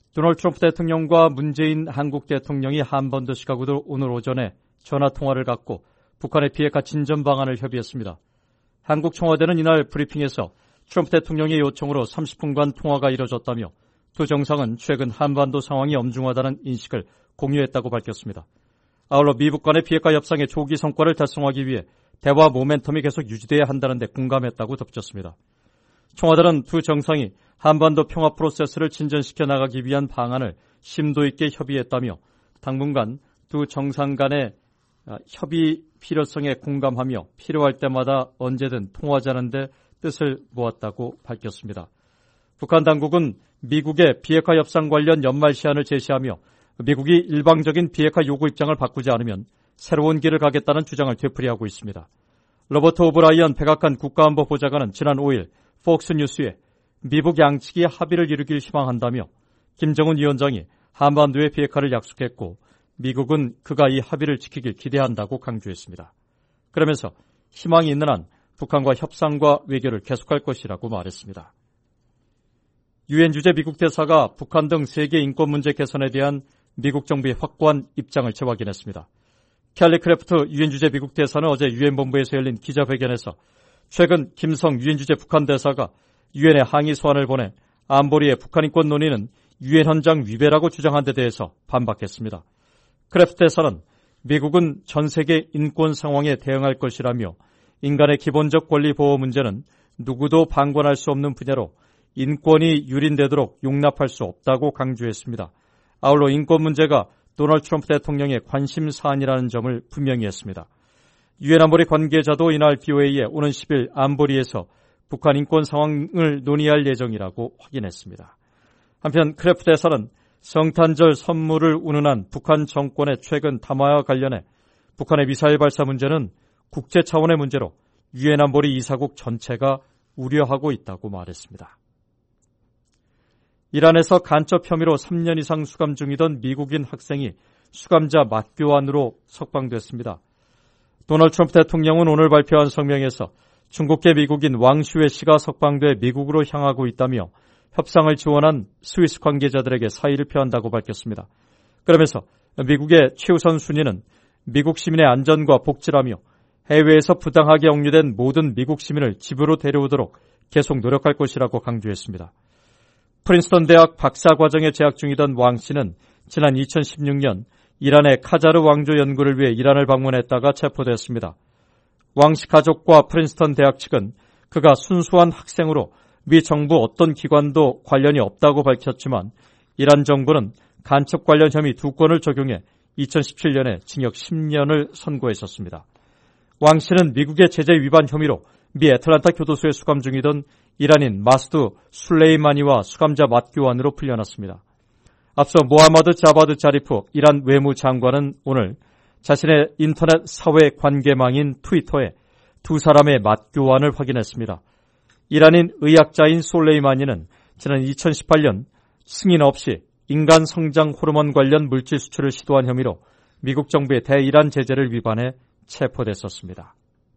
도널드 트럼프 대통령과 문재인 한국 대통령이 한반도 시각으로 오늘 오전에 전화통화를 갖고 북한의 비핵화 진전 방안을 협의했습니다. 한국 청와대는 이날 브리핑에서 트럼프 대통령의 요청으로 30분간 통화가 이뤄졌다며 두 정상은 최근 한반도 상황이 엄중하다는 인식을 공유했다고 밝혔습니다. 아울러 미북 간의 비핵화 협상의 조기 성과를 달성하기 위해 대화 모멘텀이 계속 유지돼야 한다는 데 공감했다고 덧붙였습니다. 청와대는 두 정상이 한반도 평화 프로세스를 진전시켜 나가기 위한 방안을 심도 있게 협의했다며 당분간 두 정상 간의 협의 필요성에 공감하며 필요할 때마다 언제든 통화하자는 데 뜻을 모았다고 밝혔습니다. 북한 당국은 미국의 비핵화 협상 관련 연말 시한을 제시하며 미국이 일방적인 비핵화 요구 입장을 바꾸지 않으면 새로운 길을 가겠다는 주장을 되풀이하고 있습니다. 로버트 오브라이언 백악관 국가안보 보좌관은 지난 5일 폭스뉴스에 미북 양측이 합의를 이루길 희망한다며 김정은 위원장이 한반도의 비핵화를 약속했고 미국은 그가 이 합의를 지키길 기대한다고 강조했습니다. 그러면서 희망이 있는 한 북한과 협상과 외교를 계속할 것이라고 말했습니다. 유엔 주재 미국 대사가 북한 등 세계 인권 문제 개선에 대한 미국 정부의 확고한 입장을 재확인했습니다. 켈리 크래프트 유엔 주재 미국 대사는 어제 유엔 본부에서 열린 기자회견에서 최근 김성 유엔 주재 북한 대사가 유엔에 항의 소환을 보내 안보리의 북한 인권 논의는 유엔 헌장 위배라고 주장한 데 대해서 반박했습니다. 크래프트 대사는 미국은 전 세계 인권 상황에 대응할 것이라며 인간의 기본적 권리 보호 문제는 누구도 방관할 수 없는 분야로 인권이 유린되도록 용납할 수 없다고 강조했습니다. 아울러 인권 문제가 도널드 트럼프 대통령의 관심 사안이라는 점을 분명히 했습니다. 유엔 안보리 관계자도 이날 BOA에 오는 10일 안보리에서 북한 인권 상황을 논의할 예정이라고 확인했습니다. 한편 크래프트 대사는 성탄절 선물을 운운한 북한 정권의 최근 담화와 관련해 북한의 미사일 발사 문제는 국제 차원의 문제로 유엔 안보리 이사국 전체가 우려하고 있다고 말했습니다. 이란에서 간첩 혐의로 3년 이상 수감 중이던 미국인 학생이 수감자 맞교환으로 석방됐습니다. 도널드 트럼프 대통령은 오늘 발표한 성명에서 중국계 미국인 왕슈웨 씨가 석방돼 미국으로 향하고 있다며 협상을 지원한 스위스 관계자들에게 사의를 표한다고 밝혔습니다. 그러면서 미국의 최우선 순위는 미국 시민의 안전과 복지라며 해외에서 부당하게 억류된 모든 미국 시민을 집으로 데려오도록 계속 노력할 것이라고 강조했습니다. 프린스턴 대학 박사과정에 재학 중이던 왕 씨는 지난 2016년 이란의 카자르 왕조 연구를 위해 이란을 방문했다가 체포됐습니다. 왕 씨 가족과 프린스턴 대학 측은 그가 순수한 학생으로 미 정부 어떤 기관도 관련이 없다고 밝혔지만 이란 정부는 간첩 관련 혐의 2건을 적용해 2017년에 징역 10년을 선고했었습니다. 왕 씨는 미국의 제재 위반 혐의로 미 애틀란타 교도소에 수감 중이던 이란인 마스두 술레이마니와 수감자 맞교환으로 풀려났습니다. 앞서 모하마드 자바드 자리프 이란 외무장관은 오늘 자신의 인터넷 사회 관계망인 트위터에 두 사람의 맞교환을 확인했습니다. 이란인 의학자인 솔레이마니는 지난 2018년 승인 없이 인간 성장 호르몬 관련 물질 수출을 시도한 혐의로 미국 정부의 대이란 제재를 위반해 체포됐었습니다.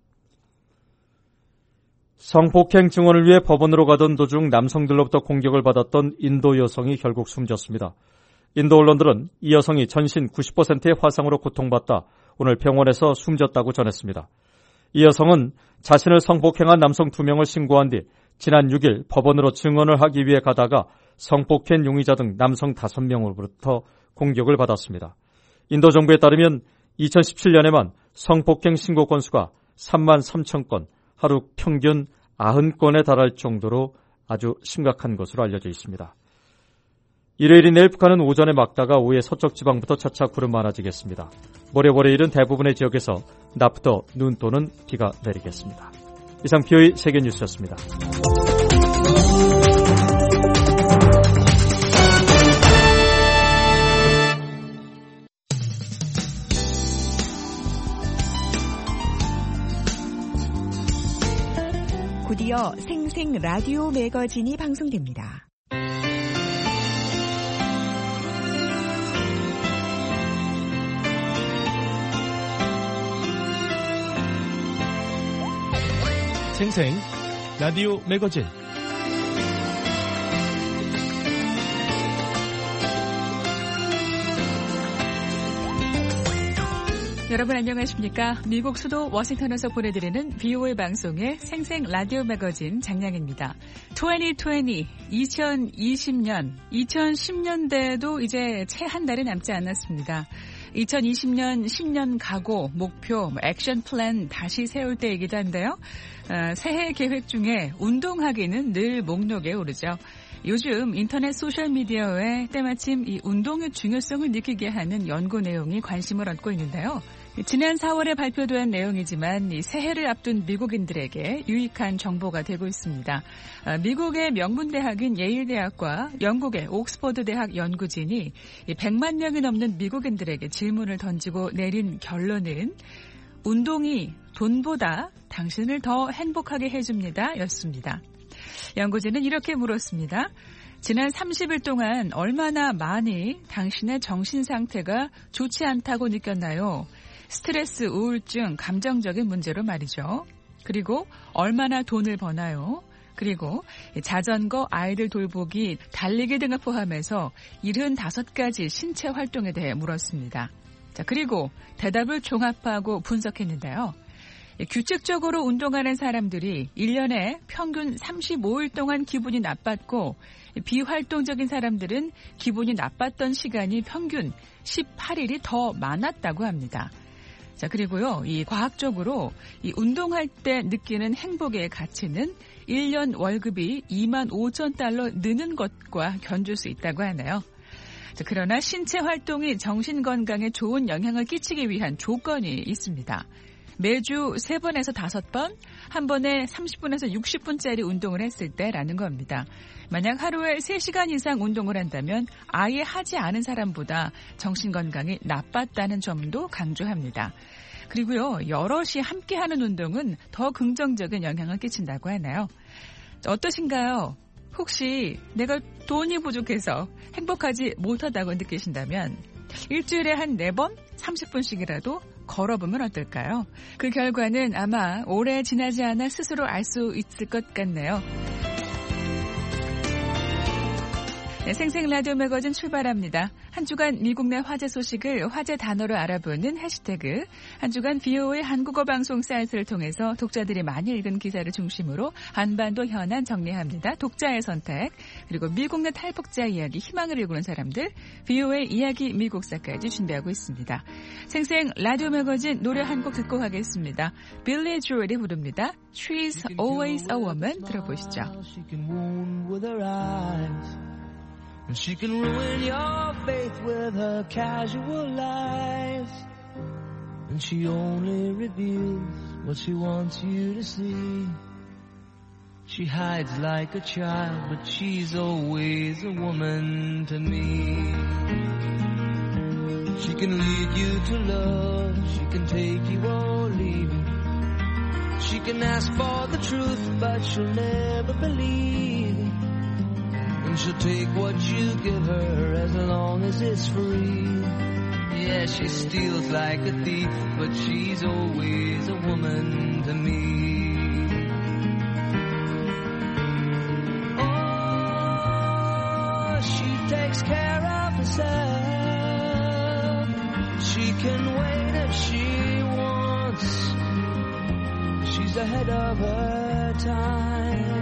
성폭행 증언을 위해 법원으로 가던 도중 남성들로부터 공격을 받았던 인도 여성이 결국 숨졌습니다. 인도 언론들은 이 여성이 전신 90%의 화상으로 고통받다 오늘 병원에서 숨졌다고 전했습니다. 이 여성은 자신을 성폭행한 남성 2명을 신고한 뒤 지난 6일 법원으로 증언을 하기 위해 가다가 성폭행 용의자 등 남성 5명으로부터 공격을 받았습니다. 인도 정부에 따르면 2017년에만 성폭행 신고 건수가 3만 3천 건, 하루 평균 90건에 달할 정도로 아주 심각한 것으로 알려져 있습니다. 일요일인 내일 북한은 오전에 맑다가 오후에 서쪽 지방부터 차차 구름 많아지겠습니다. 모레일은 대부분의 지역에서 낮부터 눈 또는 비가 내리겠습니다. 이상 BOA 세계뉴스였습니다. 곧이어 생생 라디오 매거진이 방송됩니다. 생생 라디오 매거진 여러분 안녕하십니까? 미국 수도 워싱턴에서 보내드리는 VOA 방송의 생생 라디오 매거진 장량입니다. 2020, 2020년, 2010년대에도 이제 채 한 달이 남지 않았습니다. 2020년 신년 각오, 목표, 액션 플랜 다시 세울 때이기도 한데요. 새해 계획 중에 운동하기는 늘 목록에 오르죠. 요즘 인터넷 소셜미디어에 때마침 이 운동의 중요성을 느끼게 하는 연구 내용이 관심을 얻고 있는데요. 지난 4월에 발표된 내용이지만 이 새해를 앞둔 미국인들에게 유익한 정보가 되고 있습니다. 미국의 명문대학인 예일대학과 영국의 옥스퍼드 대학 연구진이 100만 명이 넘는 미국인들에게 질문을 던지고 내린 결론은 운동이 돈보다 당신을 더 행복하게 해줍니다 였습니다. 연구진은 이렇게 물었습니다. 지난 30일 동안 얼마나 많이 당신의 정신 상태가 좋지 않다고 느꼈나요? 스트레스, 우울증, 감정적인 문제로 말이죠. 그리고 얼마나 돈을 버나요? 그리고 자전거, 아이들 돌보기, 달리기 등을 포함해서 75가지 신체 활동에 대해 물었습니다. 자, 그리고 대답을 종합하고 분석했는데요. 규칙적으로 운동하는 사람들이 1년에 평균 35일 동안 기분이 나빴고 비활동적인 사람들은 기분이 나빴던 시간이 평균 18일이 더 많았다고 합니다. 자, 그리고요, 이 과학적으로 이 운동할 때 느끼는 행복의 가치는 1년 월급이 25,000달러 느는 것과 견줄 수 있다고 하네요. 자, 그러나 신체 활동이 정신 건강에 좋은 영향을 끼치기 위한 조건이 있습니다. 매주 3번에서 5번, 한 번에 30분에서 60분짜리 운동을 했을 때라는 겁니다. 만약 하루에 3시간 이상 운동을 한다면 아예 하지 않은 사람보다 정신건강이 나빴다는 점도 강조합니다. 그리고요, 여럿이 함께하는 운동은 더 긍정적인 영향을 끼친다고 하나요? 어떠신가요? 혹시 내가 돈이 부족해서 행복하지 못하다고 느끼신다면 일주일에 한 4번, 30분씩이라도 걸어보면 어떨까요? 그 결과는 아마 오래 지나지 않아 스스로 알 수 있을 것 같네요. 네, 생생 라디오 매거진 출발합니다. 한 주간 미국 내 화제 소식을 화제 단어로 알아보는 해시태그, 한 주간 VOA 한국어 방송 사이트를 통해서 독자들이 많이 읽은 기사를 중심으로 한반도 현안 정리합니다. 독자의 선택, 그리고 미국 내 탈북자 이야기, 희망을 일구는 사람들, VOA 이야기 미국사까지 준비하고 있습니다. 생생 라디오 매거진 노래 한 곡 듣고 가겠습니다. 빌리 조엘이 부릅니다. She's Always a Woman. 들어보시죠. And she can ruin your faith with her casual lies. And she only reveals what she wants you to see. She hides like a child, but she's always a woman to me. She can lead you to love, she can take you or leave you. She can ask for the truth, but she'll never believe. And she'll take what you give her as long as it's free. Yeah, she steals like a thief, but she's always a woman to me. Oh, she takes care of herself. She can wait if she wants. She's ahead of her time.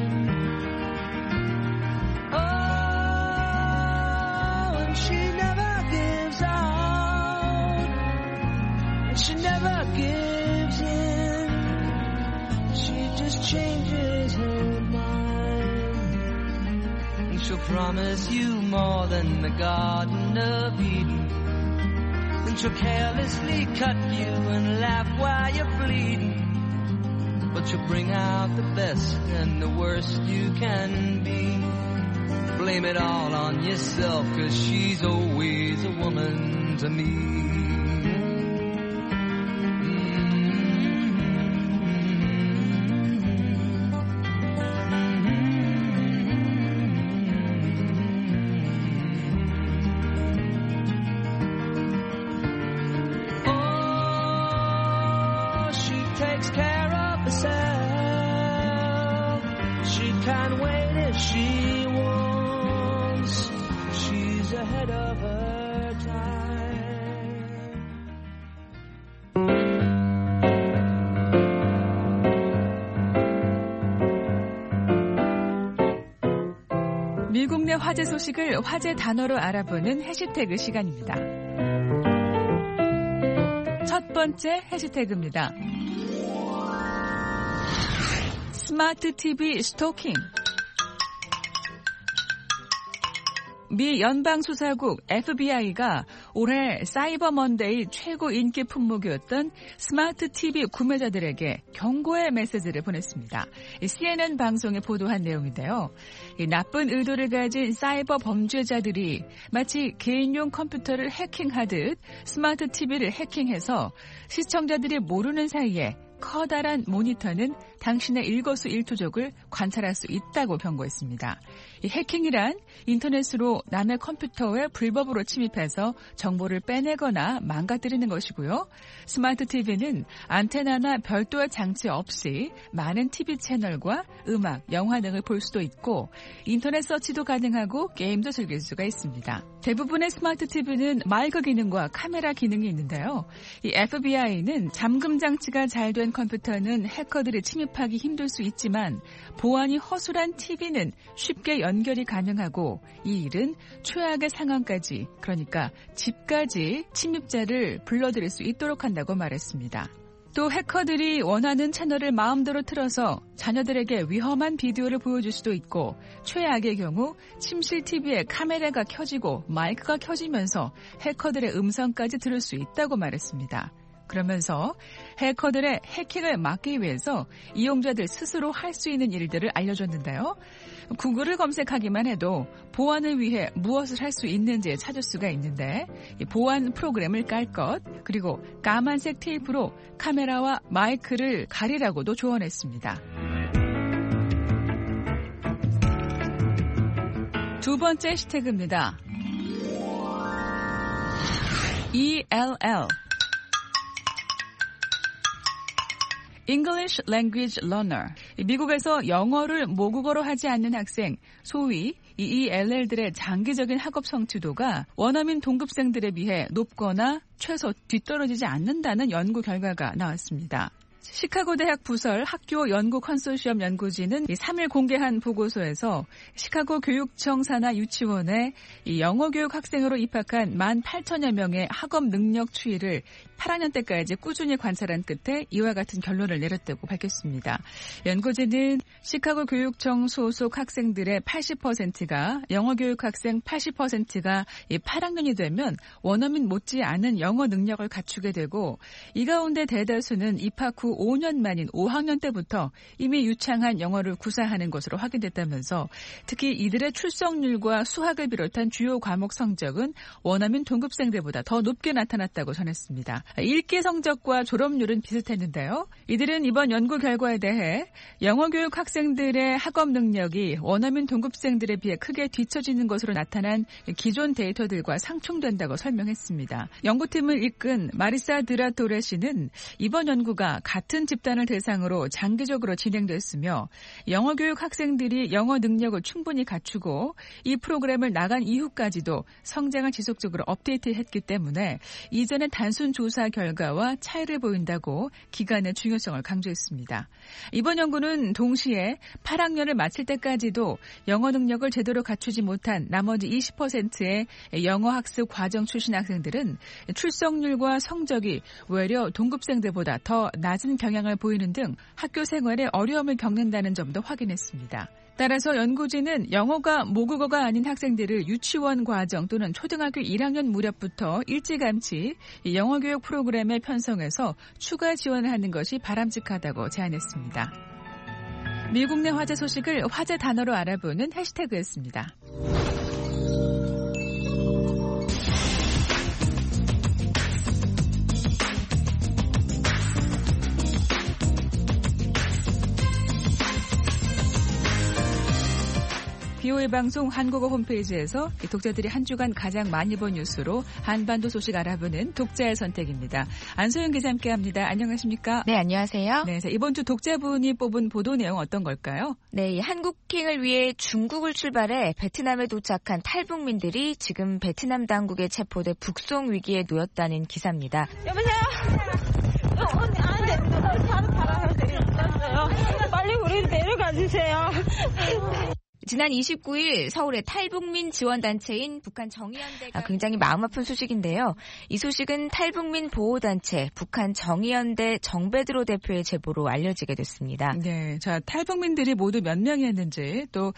She never gives in. She just changes her mind. And she'll promise you more than the Garden of Eden. And she'll carelessly cut you and laugh while you're bleeding. But she'll bring out the best and the worst you can be. Blame it all on yourself, 'cause she's always a woman to me. Takes care of herself. She can't wait if she wants. She's ahead of her time. 화제 소식을 화제 단어로 알아보는 해시태그 시간입니다. 첫 번째 해시태그입니다. 스마트 TV 스토킹. 미 연방수사국 FBI가 올해 사이버 먼데이 최고 인기 품목이었던 스마트 TV 구매자들에게 경고의 메시지를 보냈습니다. CNN 방송에 보도한 내용인데요. 나쁜 의도를 가진 사이버 범죄자들이 마치 개인용 컴퓨터를 해킹하듯 스마트 TV를 해킹해서 시청자들이 모르는 사이에 커다란 모니터는 당신의 일거수일투족을 관찰할 수 있다고 경고했습니다. 이 해킹이란 인터넷으로 남의 컴퓨터에 불법으로 침입해서 정보를 빼내거나 망가뜨리는 것이고요. 스마트 TV는 안테나나 별도의 장치 없이 많은 TV 채널과 음악, 영화 등을 볼 수도 있고 인터넷 서치도 가능하고 게임도 즐길 수가 있습니다. 대부분의 스마트 TV는 마이크 기능과 카메라 기능이 있는데요. 이 FBI는 잠금 장치가 잘 된 컴퓨터는 해커들이 침입하기 힘들 수 있지만 보안이 허술한 TV는 쉽게 연결이 가능하고 이 일은 최악의 상황까지, 그러니까 집까지 침입자를 불러들일 수 있도록 한다고 말했습니다. 또 해커들이 원하는 채널을 마음대로 틀어서 자녀들에게 위험한 비디오를 보여줄 수도 있고 최악의 경우 침실 TV에 카메라가 켜지고 마이크가 켜지면서 해커들의 음성까지 들을 수 있다고 말했습니다. 그러면서 해커들의 해킹을 막기 위해서 이용자들 스스로 할 수 있는 일들을 알려줬는데요. 구글을 검색하기만 해도 보안을 위해 무엇을 할 수 있는지 찾을 수가 있는데 보안 프로그램을 깔 것, 그리고 까만색 테이프로 카메라와 마이크를 가리라고도 조언했습니다. 두 번째 해시태그입니다. ELL English Language Learner. 미국에서 영어를 모국어로 하지 않는 학생, 소위 ELL들의 장기적인 학업 성취도가 원어민 동급생들에 비해 높거나 최소 뒤떨어지지 않는다는 연구 결과가 나왔습니다. 시카고 대학 부설 학교 연구 컨소시엄 연구진은 3일 공개한 보고서에서 시카고 교육청 산하 유치원에 영어 교육 학생으로 입학한 18,000여 명의 학업 능력 추이를 8학년 때까지 꾸준히 관찰한 끝에 이와 같은 결론을 내렸다고 밝혔습니다. 연구진은 시카고 교육청 소속 학생들의 80%가 영어 교육 학생 80%가 8학년이 되면 원어민 못지않은 영어 능력을 갖추게 되고 이 가운데 대다수는 입학 후 5년 만인 5학년 때부터 이미 유창한 영어를 구사하는 것으로 확인됐다면서 특히 이들의 출석률과 수학을 비롯한 주요 과목 성적은 원어민 동급생들보다 더 높게 나타났다고 전했습니다. 읽기 성적과 졸업률은 비슷했는데요. 이들은 이번 연구 결과에 대해 영어 교육 학생들의 학업 능력이 원어민 동급생들에 비해 크게 뒤처지는 것으로 나타난 기존 데이터들과 상충된다고 설명했습니다. 연구팀을 이끈 마리사 드라토레 씨는 이번 연구가 같은 집단을 대상으로 장기적으로 진행됐으며 영어 교육 학생들이 영어 능력을 충분히 갖추고 이 프로그램을 나간 이후까지도 성장을 지속적으로 업데이트했기 때문에 이전의 단순 조사 결과와 차이를 보인다고 기간의 중요성을 강조했습니다. 이번 연구는 동시에 8학년을 마칠 때까지도 영어 능력을 제대로 갖추지 못한 나머지 20%의 영어 학습 과정 출신 학생들은 출석률과 성적이 외려 동급생들보다 더 낮은 경향을 보이는 등 학교 생활에 어려움을 겪는다는 점도 확인했습니다. 따라서 연구진은 영어가 모국어가 아닌 학생들을 유치원 과정 또는 초등학교 1학년 무렵부터 일찌감치 영어 교육 프로그램에 편성해서 추가 지원을 하는 것이 바람직하다고 제안했습니다. 미국 내 화제 소식을 화제 단어로 알아보는 해시태그였습니다. BOA 방송 한국어 홈페이지에서 독자들이 한 주간 가장 많이 본 뉴스로 한반도 소식 알아보는 독자의 선택입니다. 안소영 기자 함께합니다. 안녕하십니까? 네, 안녕하세요. 네, 이번 주 독자분이 뽑은 보도 내용 어떤 걸까요? 네, 한국행을 위해 중국을 출발해 베트남에 도착한 탈북민들이 지금 베트남 당국에 체포돼 북송 위기에 놓였다는 기사입니다. 여보세요? 언니, 안 돼. 다른 사람한테 있었어요. 빨리 우리 내려가 주세요. 지난 29일 서울의 탈북민 지원단체인 북한 정의연대가 굉장히 마음 아픈 소식인데요. 이 소식은 탈북민 보호단체 북한 정의연대 정베드로 대표의 제보로 알려지게 됐습니다. 네, 자 탈북민들이 모두 몇 명이었는지 또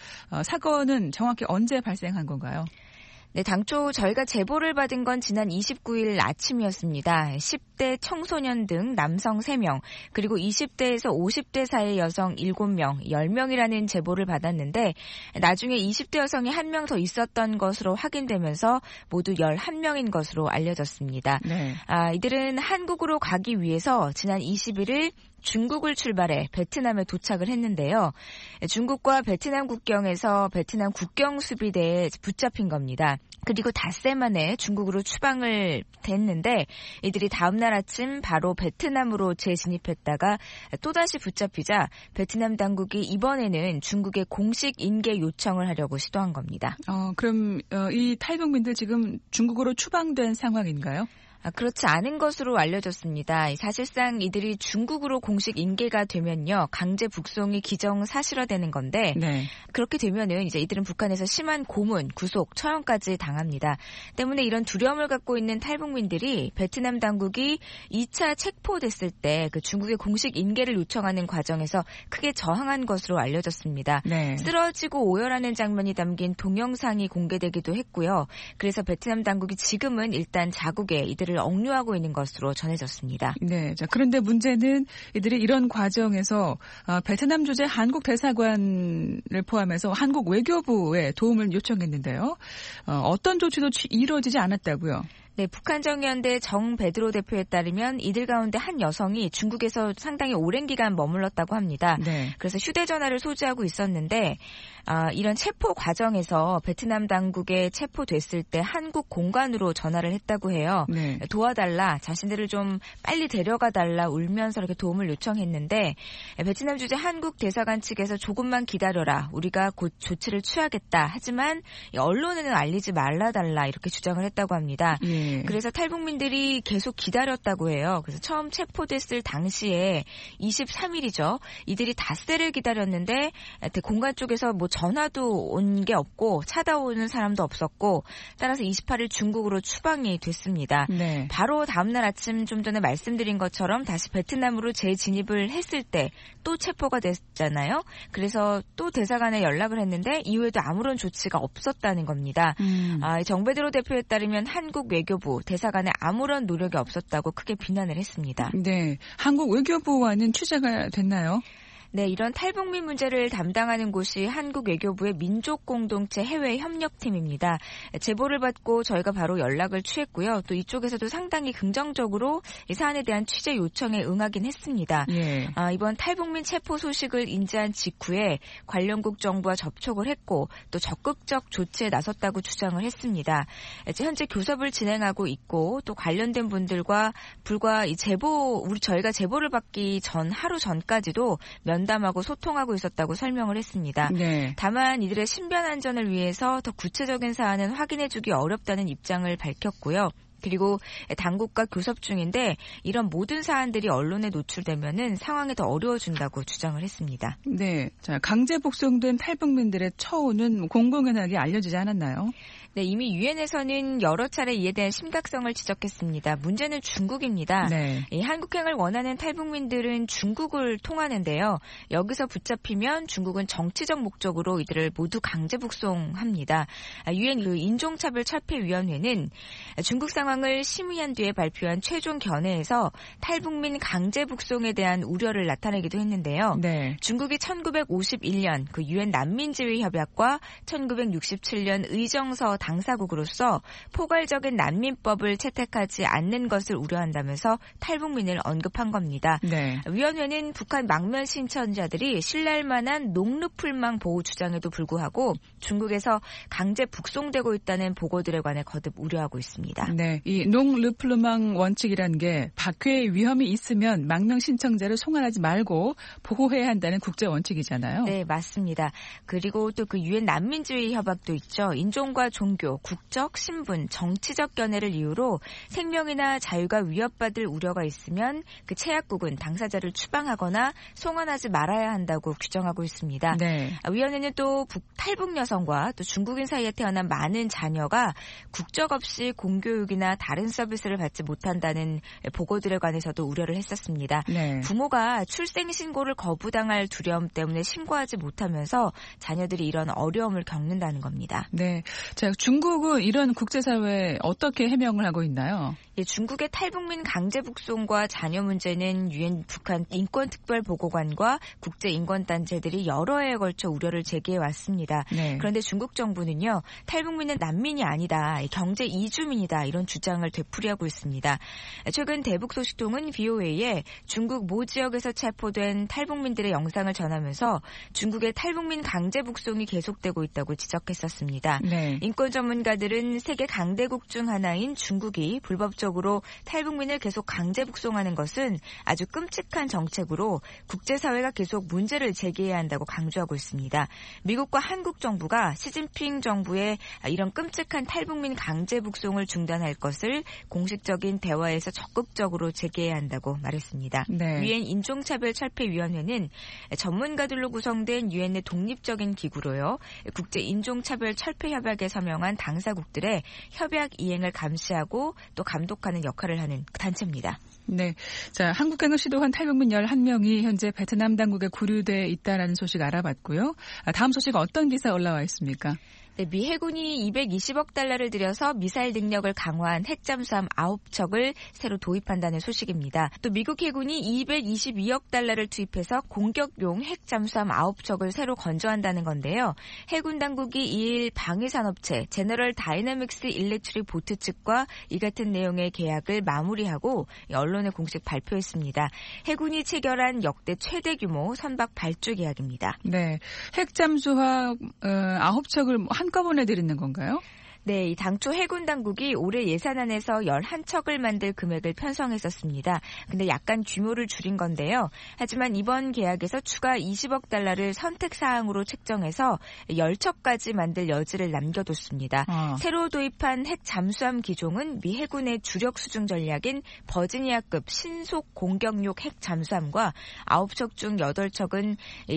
사건은 정확히 언제 발생한 건가요? 네, 당초 저희가 제보를 받은 건 지난 29일 아침이었습니다. 10대 청소년 등 남성 3명, 그리고 20대에서 50대 사이 여성 7명, 10명이라는 제보를 받았는데 나중에 20대 여성이 1명 더 있었던 것으로 확인되면서 모두 11명인 것으로 알려졌습니다. 네. 이들은 한국으로 가기 위해서 지난 21일 중국을 출발해 베트남에 도착을 했는데요. 중국과 베트남 국경에서 베트남 국경수비대에 붙잡힌 겁니다. 그리고 닷새 만에 중국으로 추방을 됐는데 이들이 다음날 아침 바로 베트남으로 재진입했다가 또다시 붙잡히자 베트남 당국이 이번에는 중국에 공식 인계 요청을 하려고 시도한 겁니다. 그럼 이 탈북민들 지금 중국으로 추방된 상황인가요? 그렇지 않은 것으로 알려졌습니다. 사실상 이들이 중국으로 공식 인계가 되면요, 강제 북송이 기정사실화되는 건데, 네. 그렇게 되면은 이제 이들은 북한에서 심한 고문, 구속, 처형까지 당합니다. 때문에 이런 두려움을 갖고 있는 탈북민들이 베트남 당국이 2차 체포됐을 때 그 중국의 공식 인계를 요청하는 과정에서 크게 저항한 것으로 알려졌습니다. 네. 쓰러지고 오열하는 장면이 담긴 동영상이 공개되기도 했고요. 그래서 베트남 당국이 지금은 일단 자국에 이들을 억류하고 있는 것으로 전해졌습니다. 네, 자 그런데 문제는 이들이 이런 과정에서 베트남 주재 한국 대사관을 포함해서 한국 외교부에 도움을 요청했는데요. 어떤 조치도 이루어지지 않았다고요? 네, 북한 정의연대 정베드로 대표에 따르면 이들 가운데 한 여성이 중국에서 상당히 오랜 기간 머물렀다고 합니다. 네. 그래서 휴대전화를 소지하고 있었는데 이런 체포 과정에서 베트남 당국에 체포됐을 때 한국 공관으로 전화를 했다고 해요. 네. 도와달라, 자신들을 좀 빨리 데려가달라 울면서 이렇게 도움을 요청했는데 베트남 주재 한국 대사관 측에서 조금만 기다려라, 우리가 곧 조치를 취하겠다, 하지만 언론에는 알리지 말라달라 이렇게 주장을 했다고 합니다. 그래서 탈북민들이 계속 기다렸다고 해요. 그래서 처음 체포됐을 당시에 23일이죠. 이들이 닷새를 기다렸는데 공관 쪽에서 뭐 전화도 온 게 없고 찾아오는 사람도 없었고 따라서 28일 중국으로 추방이 됐습니다. 네. 바로 다음날 아침 좀 전에 말씀드린 것처럼 다시 베트남으로 재진입을 했을 때 또 체포가 됐잖아요. 그래서 또 대사관에 연락을 했는데 이후에도 아무런 조치가 없었다는 겁니다. 정베드로 대표에 따르면 한국 외교부, 대사관에 아무런 노력이 없었다고 크게 비난을 했습니다. 네, 한국 외교부와는 취재가 됐나요? 네, 이런 탈북민 문제를 담당하는 곳이 한국 외교부의 민족공동체 해외협력팀입니다. 제보를 받고 저희가 바로 연락을 취했고요. 또 이쪽에서도 상당히 긍정적으로 이 사안에 대한 취재 요청에 응하긴 했습니다. 예. 이번 탈북민 체포 소식을 인지한 직후에 관련국 정부와 접촉을 했고 또 적극적 조치에 나섰다고 주장을 했습니다. 현재 교섭을 진행하고 있고 또 관련된 분들과 불과 이 저희가 제보를 받기 전 하루 전까지도 면담하고 소통하고 있었다고 설명을 했습니다. 네. 다만 이들의 신변 안전을 위해서 더 구체적인 사안은 확인해주기 어렵다는 입장을 밝혔고요. 그리고 당국과 교섭 중인데 이런 모든 사안들이 언론에 노출되면은 상황이 더 어려워진다고 주장을 했습니다. 네, 자 강제 복송된 탈북민들의 처우는 공공연하게 알려지지 않았나요? 네, 이미 유엔에서는 여러 차례 이에 대한 심각성을 지적했습니다. 문제는 중국입니다. 네. 이 한국행을 원하는 탈북민들은 중국을 통하는데요. 여기서 붙잡히면 중국은 정치적 목적으로 이들을 모두 강제 북송합니다. 유엔 인종차별철폐위원회는 중국 상황을 심의한 뒤에 발표한 최종 견해에서 탈북민 강제 북송에 대한 우려를 나타내기도 했는데요. 네. 중국이 1951년 그 유엔 난민지위협약과 1967년 의정서 당사국으로서 포괄적인 난민법을 채택하지 않는 것을 우려한다면서 탈북민을 언급한 겁니다. 네. 위원회는 북한 망면 신천자들이 신뢰할 만한 녹루풀망 보호 주장에도 불구하고 중국에서 강제 북송되고 있다는 보고들에 관해 거듭 우려하고 있습니다. 네, 네, 이 농르플루망 원칙이라는 게 박해의 위험이 있으면 망명 신청자를 송환하지 말고 보호해야 한다는 국제 원칙이잖아요. 네, 맞습니다. 그리고 또 그 유엔 난민주의 협약도 있죠. 인종과 종교, 국적, 신분, 정치적 견해를 이유로 생명이나 자유가 위협받을 우려가 있으면 그 채약국은 당사자를 추방하거나 송환하지 말아야 한다고 규정하고 있습니다. 네. 위원회는 또 탈북 여성과 또 중국인 사이에 태어난 많은 자녀가 국적 없이 공교육이나 다른 서비스를 받지 못한다는 보고들에 관해서도 우려를 했었습니다. 네. 부모가 출생 신고를 거부당할 두려움 때문에 신고하지 못하면서 자녀들이 이런 어려움을 겪는다는 겁니다. 네, 자, 중국은 이런 국제사회에 어떻게 해명을 하고 있나요? 예, 중국의 탈북민 강제 북송과 자녀 문제는 유엔 북한 인권특별보고관과 국제인권단체들이 여러 해에 걸쳐 우려를 제기해 왔습니다. 네. 그런데 중국 정부는요, 탈북민은 난민이 아니다, 경제 이주민이다 이런 주장을 되풀이하고 있습니다. 최근 대북소식통은 VOA에 중국 모 지역에서 체포된 탈북민들의 영상을 전하면서 중국의 탈북민 강제 북송이 계속되고 있다고 지적했었습니다. 네. 인권 전문가들은 세계 강대국 중 하나인 중국이 불법적으로 탈북민을 계속 강제 북송하는 것은 아주 끔찍한 정책으로 국제사회가 계속 문제를 제기해야 한다고 강조하고 있습니다. 미국과 한국 정부가 시진핑 정부의 이런 끔찍한 탈북민 강제 북송을 중단할 것을 공식적인 대화에서 적극적으로 제기해야 한다고 말했습니다. 네. 유엔 인종차별철폐위원회는 전문가들로 구성된 유엔의 독립적인 기구로요. 국제인종차별철폐협약에 서명한 당사국들의 협약 이행을 감시하고 또 감독하는 역할을 하는 단체입니다. 네, 자, 한국행을 시도한 탈북민 11명이 현재 베트남 당국에 구류돼 있다는 소식 알아봤고요. 다음 소식 어떤 기사 올라와 있습니까? 네, 미 해군이 220억 달러를 들여서 미사일 능력을 강화한 핵잠수함 9척을 새로 도입한다는 소식입니다. 또 미국 해군이 222억 달러를 투입해서 공격용 핵잠수함 9척을 새로 건조한다는 건데요. 해군 당국이 2일 방위산업체 제너럴 다이내믹스 일렉트릭 보트 측과 이 같은 내용의 계약을 마무리하고 언론에 공식 발표했습니다. 해군이 체결한 역대 최대 규모 선박 발주 계약입니다. 네, 핵잠수함 9척을 한꺼번에 드리는 건가요? 네, 이 당초 해군 당국이 올해 예산안에서 11척을 만들 금액을 편성했었습니다. 근데 약간 규모를 줄인 건데요. 하지만 이번 계약에서 추가 20억 달러를 선택 사항으로 책정해서 10척까지 만들 여지를 남겨뒀습니다. 새로 도입한 핵 잠수함 기종은 미 해군의 주력 수중 전략인 버지니아급 신속 공격용 핵 잠수함과 9척 중 8척은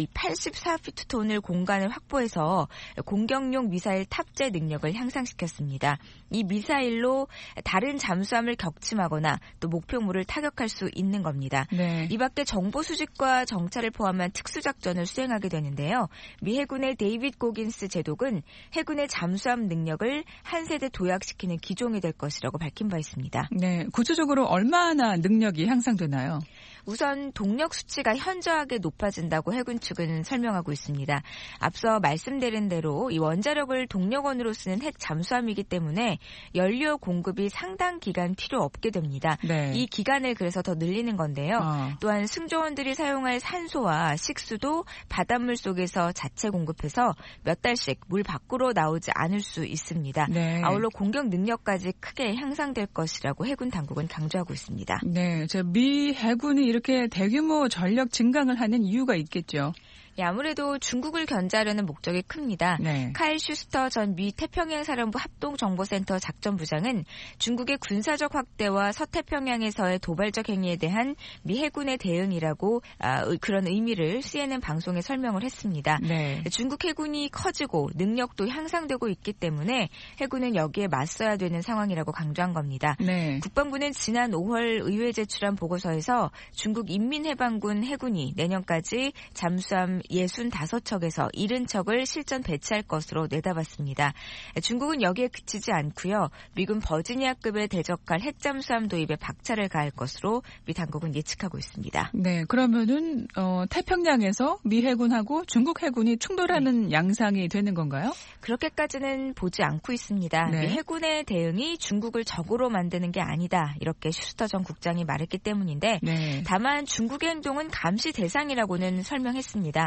84피트톤을 공간을 확보해서 공격용 미사일 탑재 능력을 향상시켰습니다. 이 미사일로 다른 잠수함을 격침하거나 또 목표물을 타격할 수 있는 겁니다. 네. 이 밖에 정보 수집과 정찰을 포함한 특수작전을 수행하게 되는데요. 미 해군의 데이빗 고긴스 제독은 해군의 잠수함 능력을 한 세대 도약시키는 기종이 될 것이라고 밝힌 바 있습니다. 네, 구체적으로 얼마나 능력이 향상되나요? 우선 동력 수치가 현저하게 높아진다고 해군 측은 설명하고 있습니다. 앞서 말씀드린 대로 이 원자력을 동력원으로 쓰는 핵 잠수함이기 때문에 연료 공급이 상당 기간 필요 없게 됩니다. 네. 이 기간을 그래서 더 늘리는 건데요. 또한 승조원들이 사용할 산소와 식수도 바닷물 속에서 자체 공급해서 몇 달씩 물 밖으로 나오지 않을 수 있습니다. 네. 아울러 공격 능력까지 크게 향상될 것이라고 해군 당국은 강조하고 있습니다. 네, 미 해군이 이렇게 대규모 전력 증강을 하는 이유가 있겠죠. 예, 아무래도 중국을 견제하려는 목적이 큽니다. 네. 칼 슈스터 전 미 태평양사령부 합동정보센터 작전부장은 중국의 군사적 확대와 서태평양에서의 도발적 행위에 대한 미 해군의 대응이라고 그런 의미를 CNN 방송에 설명을 했습니다. 네. 중국 해군이 커지고 능력도 향상되고 있기 때문에 해군은 여기에 맞서야 되는 상황이라고 강조한 겁니다. 네. 국방부는 지난 5월 의회에 제출한 보고서에서 중국 인민해방군 해군이 내년까지 잠수함 65척에서 70척을 실전 배치할 것으로 내다봤습니다. 중국은 여기에 그치지 않고요. 미군 버지니아급에 대적할 핵잠수함 도입에 박차를 가할 것으로 미 당국은 예측하고 있습니다. 네, 그러면은 태평양에서 미 해군하고 중국 해군이 충돌하는 양상이 되는 건가요? 그렇게까지는 보지 않고 있습니다. 네. 미 해군의 대응이 중국을 적으로 만드는 게 아니다. 이렇게 슈스터 전 국장이 말했기 때문인데 네. 다만 중국의 행동은 감시 대상이라고는 설명했습니다.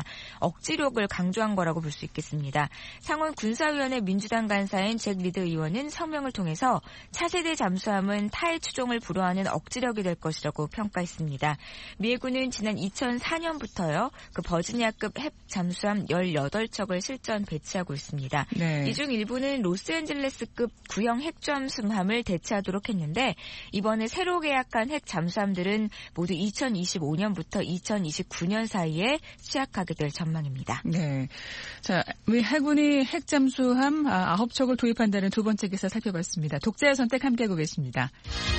억지력을 강조한 거라고 볼 수 있겠습니다. 상원 군사위원회 민주당 간사인 잭 리드 의원은 성명을 통해서 차세대 잠수함은 타의 추종을 불허하는 억지력이 될 것이라고 평가했습니다. 미 해군은 지난 2004년부터요. 그 버지니아급 핵 잠수함 18척을 실전 배치하고 있습니다. 네. 이 중 일부는 로스앤젤레스급 구형 핵 잠수함을 대체하도록 했는데 이번에 새로 계약한 핵 잠수함들은 모두 2025년부터 2029년 사이에 시작하게 될 전망입니다. 네. 자, 미 해군이 핵 잠수함 9척을 도입한다는 두 번째 기사 살펴봤습니다. 독자의 선택 함께하고 계십니다.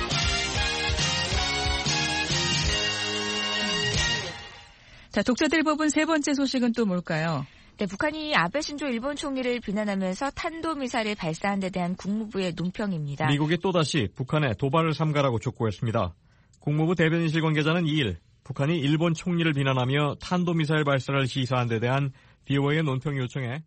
자, 독자들 뽑은 세 번째 소식은 또 뭘까요? 네, 북한이 아베 신조 일본 총리를 비난하면서 탄도미사일을 발사한 데 대한 국무부의 논평입니다. 미국이 또다시 북한에 도발을 삼가라고 촉구했습니다. 국무부 대변인실 관계자는 2일 북한이 일본 총리를 비난하며 탄도미사일 발사를 시사한 데 대한 BOA의 논평 요청에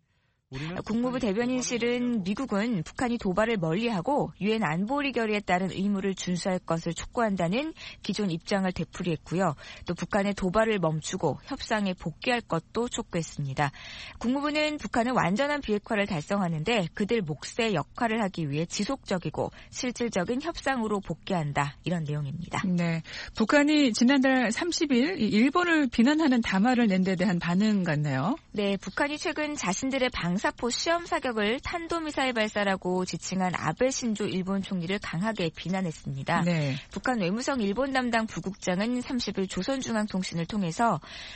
국무부 대변인실은 미국은 북한이 도발을 멀리하고 유엔 안보리 결의에 따른 의무를 준수할 것을 촉구한다는 기존 입장을 되풀이했고요. 또 북한의 도발을 멈추고 협상에 복귀할 것도 촉구했습니다. 국무부는 북한은 완전한 비핵화를 달성하는데 그들 몫의 역할을 하기 위해 지속적이고 실질적인 협상으로 복귀한다. 이런 내용입니다. 네, 북한이 지난달 30일 일본을 비난하는 담화를 낸 데 대한 반응 같네요. 네, 북한이 최근 자신들의 방사포 시험 사격을 탄도미사일 발사라고 지칭한 아베 신조 일본 총리를 강하게 비난했습니다. 네. 북한 외무성 일본 담당 부국장은 30일 조선중앙통신을 통해서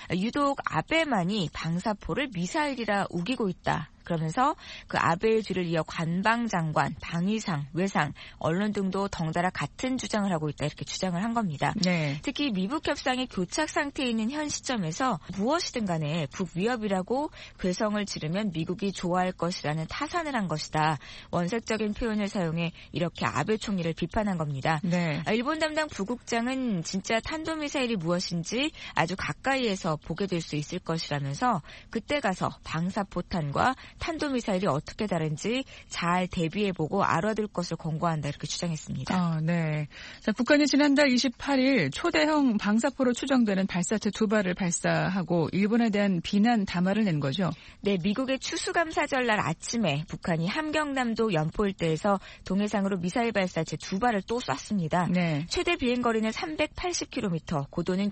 유독 아베만이 방사포를 미사일이라 우기고 있다. 그러면서 그 아베의 뒤를 이어 관방장관, 방위상, 외상, 언론 등도 덩달아 같은 주장을 하고 있다 이렇게 주장을 한 겁니다. 네. 특히 미북 협상이 교착 상태에 있는 현 시점에서 무엇이든 간에 북위협이라고 괴성을 지르면 미국이 좋아할 것이라는 타산을 한 것이다. 원색적인 표현을 사용해 이렇게 아베 총리를 비판한 겁니다. 네. 일본 담당 부국장은 진짜 탄도미사일이 무엇인지 아주 가까이에서 보게 될 수 있을 것이라면서 그때 가서 방사포탄과 탄도미사일이 어떻게 다른지 잘 대비해보고 알아둘 것을 권고한다 이렇게 주장했습니다. 네. 자, 북한이 지난달 28일 초대형 방사포로 추정되는 발사체 2발을 발사하고 일본에 대한 비난 담화를 낸 거죠? 네, 미국의 추수감사절 날 아침에 북한이 함경남도 연포 일대에서 동해상으로 미사일 발사체 2발을 또 쐈습니다. 네. 최대 비행거리는 380km, 고도는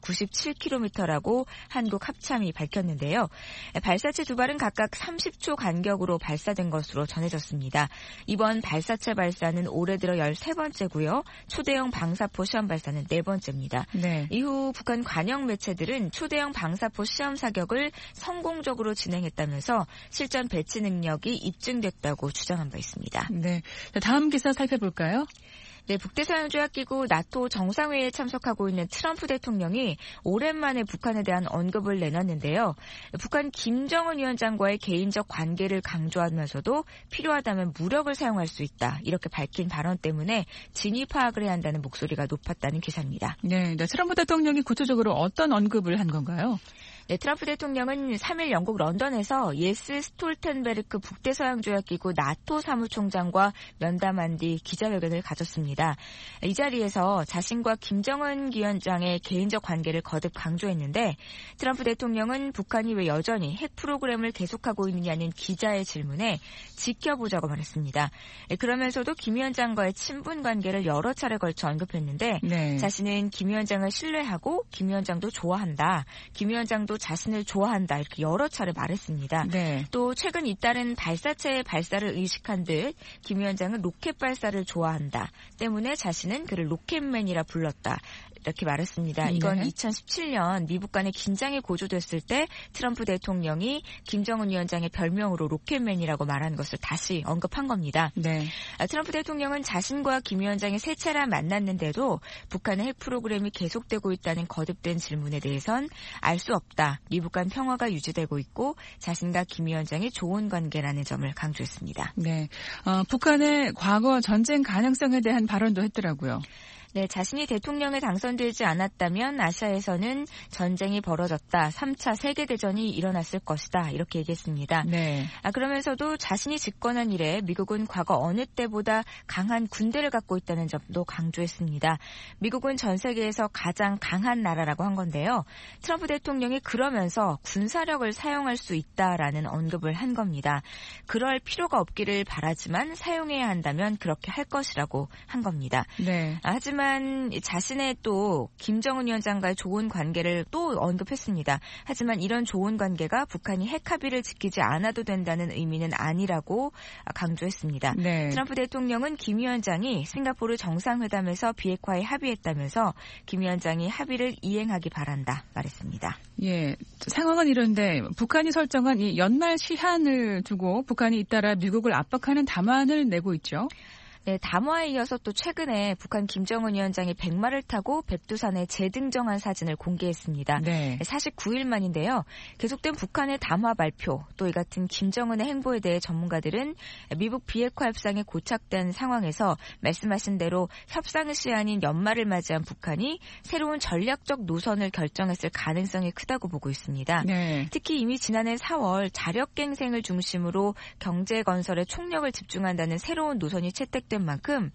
97km라고 한국 합참이 밝혔는데요. 발사체 2발은 각각 30초 간격으로 발사된 것으로 전해졌습니다. 이번 발사체 발사는 올해 들어 13번째고요. 초대형 방사포 시험 발사는 4번째입니다. 네. 이후 북한 관영 매체들은 초대형 방사포 시험 사격을 성공적으로 진행했다면서 실전 배치 능력이 입증됐다고 주장한 바 있습니다. 네. 다음 기사 살펴볼까요? 네, 북대서양조약기구 나토 정상회의에 참석하고 있는 트럼프 대통령이 오랜만에 북한에 대한 언급을 내놨는데요. 북한 김정은 위원장과의 개인적 관계를 강조하면서도 필요하다면 무력을 사용할 수 있다. 이렇게 밝힌 발언 때문에 진위 파악을 해야 한다는 목소리가 높았다는 기사입니다. 네, 트럼프 대통령이 구체적으로 어떤 언급을 한 건가요? 네, 트럼프 대통령은 3일 영국 런던에서 예스 스톨텐베르크 북대서양조약기구 나토 사무총장과 면담한 뒤 기자회견을 가졌습니다. 이 자리에서 자신과 김정은 위원장의 개인적 관계를 거듭 강조했는데 트럼프 대통령은 북한이 왜 여전히 핵 프로그램을 계속하고 있느냐는 기자의 질문에 지켜보자고 말했습니다. 그러면서도 김 위원장과의 친분 관계를 여러 차례 걸쳐 언급했는데 네. 자신은 김 위원장을 신뢰하고 김 위원장도 좋아한다. 김 위원장도 자신을 좋아한다 이렇게 여러 차례 말했습니다. 네. 또 최근 잇따른 발사체의 발사를 의식한 듯 김 위원장은 로켓 발사를 좋아한다 때문에 자신은 그를 로켓맨이라 불렀다. 이렇게 말했습니다. 이건 2017년 미북 간의 긴장이 고조됐을 때 트럼프 대통령이 김정은 위원장의 별명으로 로켓맨이라고 말한 것을 다시 언급한 겁니다. 네. 트럼프 대통령은 자신과 김 위원장이 세 차례 만났는데도 북한의 핵 프로그램이 계속되고 있다는 거듭된 질문에 대해선 알 수 없다. 미북 간 평화가 유지되고 있고 자신과 김 위원장이 좋은 관계라는 점을 강조했습니다. 네. 북한의 과거 전쟁 가능성에 대한 발언도 했더라고요. 네, 자신이 대통령에 당선되지 않았다면 아시아에서는 전쟁이 벌어졌다. 3차 세계대전이 일어났을 것이다. 이렇게 얘기했습니다. 네. 그러면서도 자신이 집권한 이래 미국은 과거 어느 때보다 강한 군대를 갖고 있다는 점도 강조했습니다. 미국은 전 세계에서 가장 강한 나라라고 한 건데요. 트럼프 대통령이 그러면서 군사력을 사용할 수 있다라는 언급을 한 겁니다. 그럴 필요가 없기를 바라지만 사용해야 한다면 그렇게 할 것이라고 한 겁니다. 네. 하지만 자신의 또 김정은 위원장과의 좋은 관계를 또 언급했습니다. 하지만 이런 좋은 관계가 북한이 핵 합의를 지키지 않아도 된다는 의미는 아니라고 강조했습니다. 네. 트럼프 대통령은 김 위원장이 싱가포르 정상회담에서 비핵화에 합의했다면서 김 위원장이 합의를 이행하기 바란다 말했습니다. 예, 상황은 이런데 북한이 설정한 이 연말 시한을 두고 북한이 잇따라 미국을 압박하는 담화를 내고 있죠. 네, 담화에 이어서 또 최근에 북한 김정은 위원장이 백마를 타고 백두산에 재등정한 사진을 공개했습니다. 네. 49일 만인데요. 계속된 북한의 담화 발표, 또 이 같은 김정은의 행보에 대해 전문가들은 미국 비핵화 협상에 고착된 상황에서 말씀하신 대로 협상의 시한인 연말을 맞이한 북한이 새로운 전략적 노선을 결정했을 가능성이 크다고 보고 있습니다. 네. 특히 이미 지난해 4월 자력갱생을 중심으로 경제 건설에 총력을 집중한다는 새로운 노선이 채택된 만큼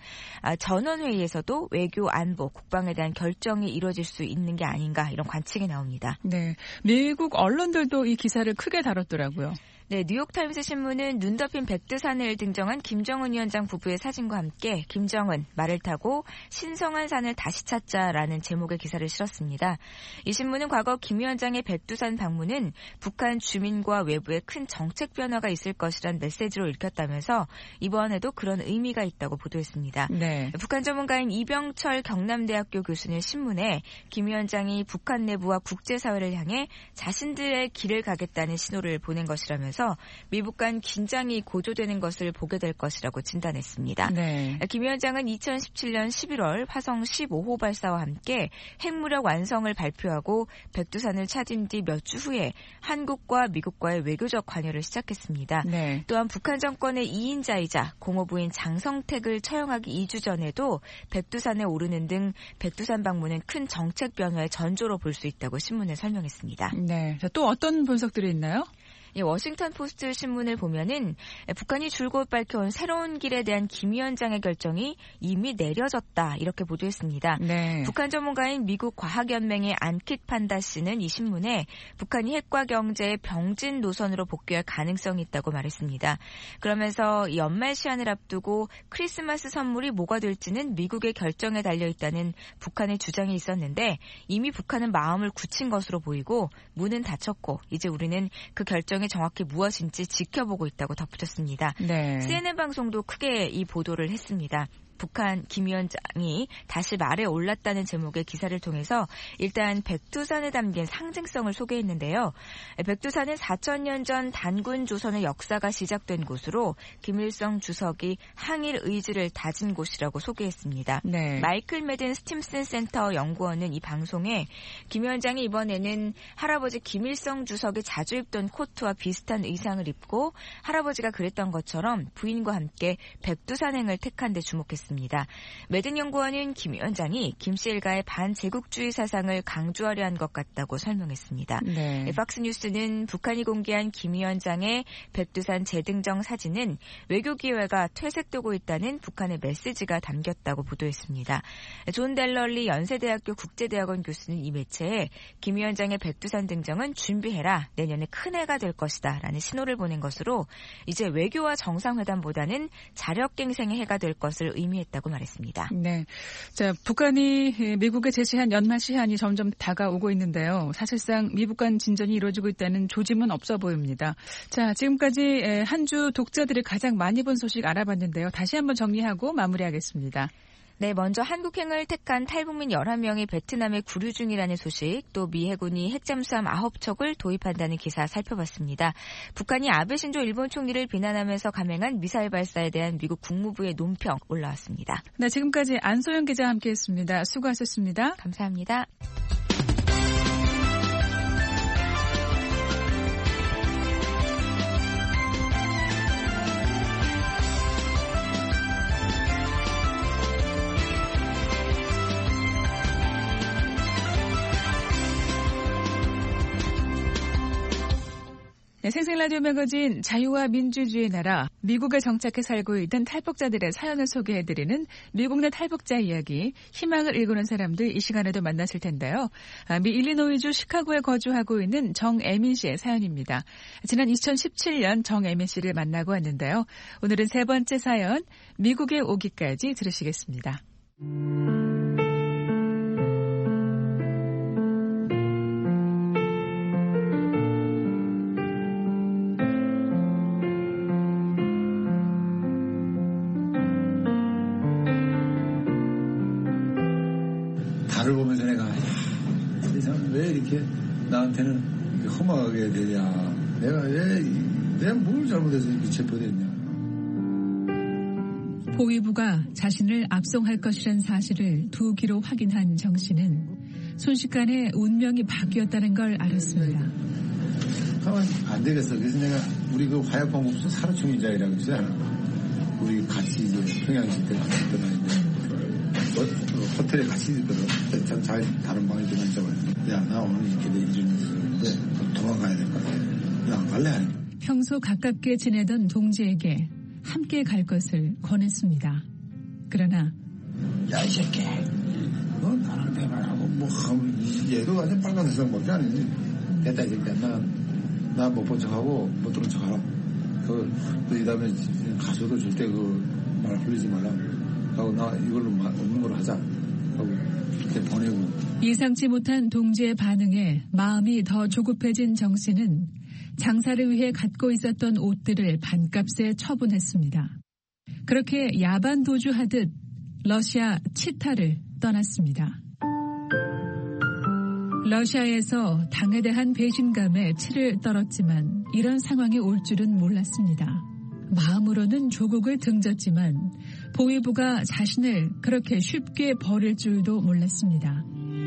전원회의에서도 외교, 안보, 국방에 대한 결정이 이루어질 수 있는 게 아닌가 이런 관측이 나옵니다. 네, 미국 언론들도 이 기사를 크게 다뤘더라고요. 네, 뉴욕타임스 신문은 눈 덮인 백두산을 등정한 김정은 위원장 부부의 사진과 함께 김정은 말을 타고 신성한 산을 다시 찾자라는 제목의 기사를 실었습니다. 이 신문은 과거 김 위원장의 백두산 방문은 북한 주민과 외부에 큰 정책 변화가 있을 것이란 메시지로 읽혔다면서 이번에도 그런 의미가 있다고 보도했습니다. 네. 북한 전문가인 이병철 경남대학교 교수는 신문에 김 위원장이 북한 내부와 국제사회를 향해 자신들의 길을 가겠다는 신호를 보낸 것이라면서 미북 간 긴장이 고조되는 것을 보게 될 것이라고 진단했습니다. 네. 김 위원장은 2017년 11월 화성 15호 발사와 함께 핵무력 완성을 발표하고 백두산을 차진 뒤 몇 주 후에 한국과 미국과의 외교적 관여를 시작했습니다. 네. 또한 북한 정권의 2인자이자 공허부인 장성택을 처형하기 2주 전에도 백두산에 오르는 등 백두산 방문은 큰 정책 변화의 전조로 볼 수 있다고 신문에 설명했습니다. 네. 자, 또 어떤 분석들이 있나요? 워싱턴 포스트 신문을 보면은 북한이 줄곧 밝혀온 새로운 길에 대한 김 위원장의 결정이 이미 내려졌다 이렇게 보도했습니다. 네. 북한 전문가인 미국 과학연맹의 안킷 판다 씨는 이 신문에 북한이 핵과 경제의 병진 노선으로 복귀할 가능성이 있다고 말했습니다. 그러면서 연말 시한을 앞두고 크리스마스 선물이 뭐가 될지는 미국의 결정에 달려있다는 북한의 주장이 있었는데 이미 북한은 마음을 굳힌 것으로 보이고 문은 닫혔고 이제 우리는 그 결정이 정확히 무엇인지 지켜보고 있다고 덧붙였습니다. 네. CNN 방송도 크게 이 보도를 했습니다. 북한 김 위원장이 다시 말에 올랐다는 제목의 기사를 통해서 일단 백두산에 담긴 상징성을 소개했는데요. 백두산은 4,000년 전 단군 조선의 역사가 시작된 곳으로 김일성 주석이 항일 의지를 다진 곳이라고 소개했습니다. 네. 마이클 매든 스팀슨 센터 연구원은 이 방송에 김 위원장이 이번에는 할아버지 김일성 주석이 자주 입던 코트와 비슷한 의상을 입고 할아버지가 그랬던 것처럼 부인과 함께 백두산행을 택한 데 주목했습니다. 매든 연구원은 김 위원장이 김 씨 일가의 반제국주의 사상을 강조하려 한 것 같다고 설명했습니다. 네. 팍스뉴스는 북한이 공개한 김 위원장의 백두산 재등정 사진은 외교 기회가 퇴색되고 있다는 북한의 메시지가 담겼다고 보도했습니다. 존 델럴리 연세대학교 국제대학원 교수는 이 매체에 김 위원장의 백두산 등정은 준비해라. 내년에 큰 해가 될 것이다. 라는 신호를 보낸 것으로 이제 외교와 정상회담보다는 자력갱생의 해가 될 것을 의미했다고 말했습니다. 네. 자, 북한이 미국에 제시한 연말 시한이 점점 다가오고 있는데요. 사실상 미북 간 진전이 이루어지고 있다는 조짐은 없어 보입니다. 자, 지금까지 한 주 독자들이 가장 많이 본 소식 알아봤는데요. 다시 한번 정리하고 마무리하겠습니다. 네, 먼저 한국행을 택한 탈북민 11명이 베트남에 구류 중이라는 소식, 또 미 해군이 핵잠수함 9척을 도입한다는 기사 살펴봤습니다. 북한이 아베 신조 일본 총리를 비난하면서 감행한 미사일 발사에 대한 미국 국무부의 논평 올라왔습니다. 네, 지금까지 안소영 기자와 함께했습니다. 수고하셨습니다. 감사합니다. 네, 생생라디오 매거진 자유와 민주주의의 나라, 미국에 정착해 살고 있던 탈북자들의 사연을 소개해드리는 미국 내 탈북자 이야기, 희망을 일구는 사람들 이 시간에도 만났을 텐데요. 미 일리노이주 시카고에 거주하고 있는 정애민 씨의 사연입니다. 지난 2017년 정애민 씨를 만나고 왔는데요. 오늘은 세 번째 사연, 미국에 오기까지 들으시겠습니다. 달을 보면서 내가 이 사람 왜 이렇게 나한테는 험하게 되냐, 내가 뭘 잘못해서 이렇게 체포됐냐. 보위부가 자신을 압송할 것이란 사실을 두 귀로 확인한 정 씨는 순식간에 운명이 바뀌었다는 걸 알았습니다. 가만 안 되겠어. 그래서 내가 우리 그 화약공급소 사료총인자이라고 있잖아. 우리 같이 이제 평양시 때 갔던 아이인데 호텔에 같이 있거든. 다른 방에 들어앉아봐요. 야, 나 오늘 이렇게 돼 이런 일이 있는데 도망가야 될 것 같아. 야, 안 갈래? 아니. 평소 가깝게 지내던 동지에게 함께 갈 것을 권했습니다. 그러나 야, 이 새끼, 너 나랑 대화하고 뭐 얘도 완전 빨간 세상밖에 아니지. 됐다 이제 나 못 본 척하고 못 들은 척하라. 이 다음에 가서도 절대 말 흘리지 말라. 하고 나 이걸로 없는 걸로 하자 하고 이렇게 보내고. 예상치 못한 동지의 반응에 마음이 더 조급해진 정 씨는 장사를 위해 갖고 있었던 옷들을 반값에 처분했습니다. 그렇게 야반 도주하듯 러시아 치타를 떠났습니다. 러시아에서 당에 대한 배신감에 치를 떨었지만 이런 상황이 올 줄은 몰랐습니다. 마음으로는 조국을 등졌지만 보위부가 자신을 그렇게 쉽게 버릴 줄도 몰랐습니다.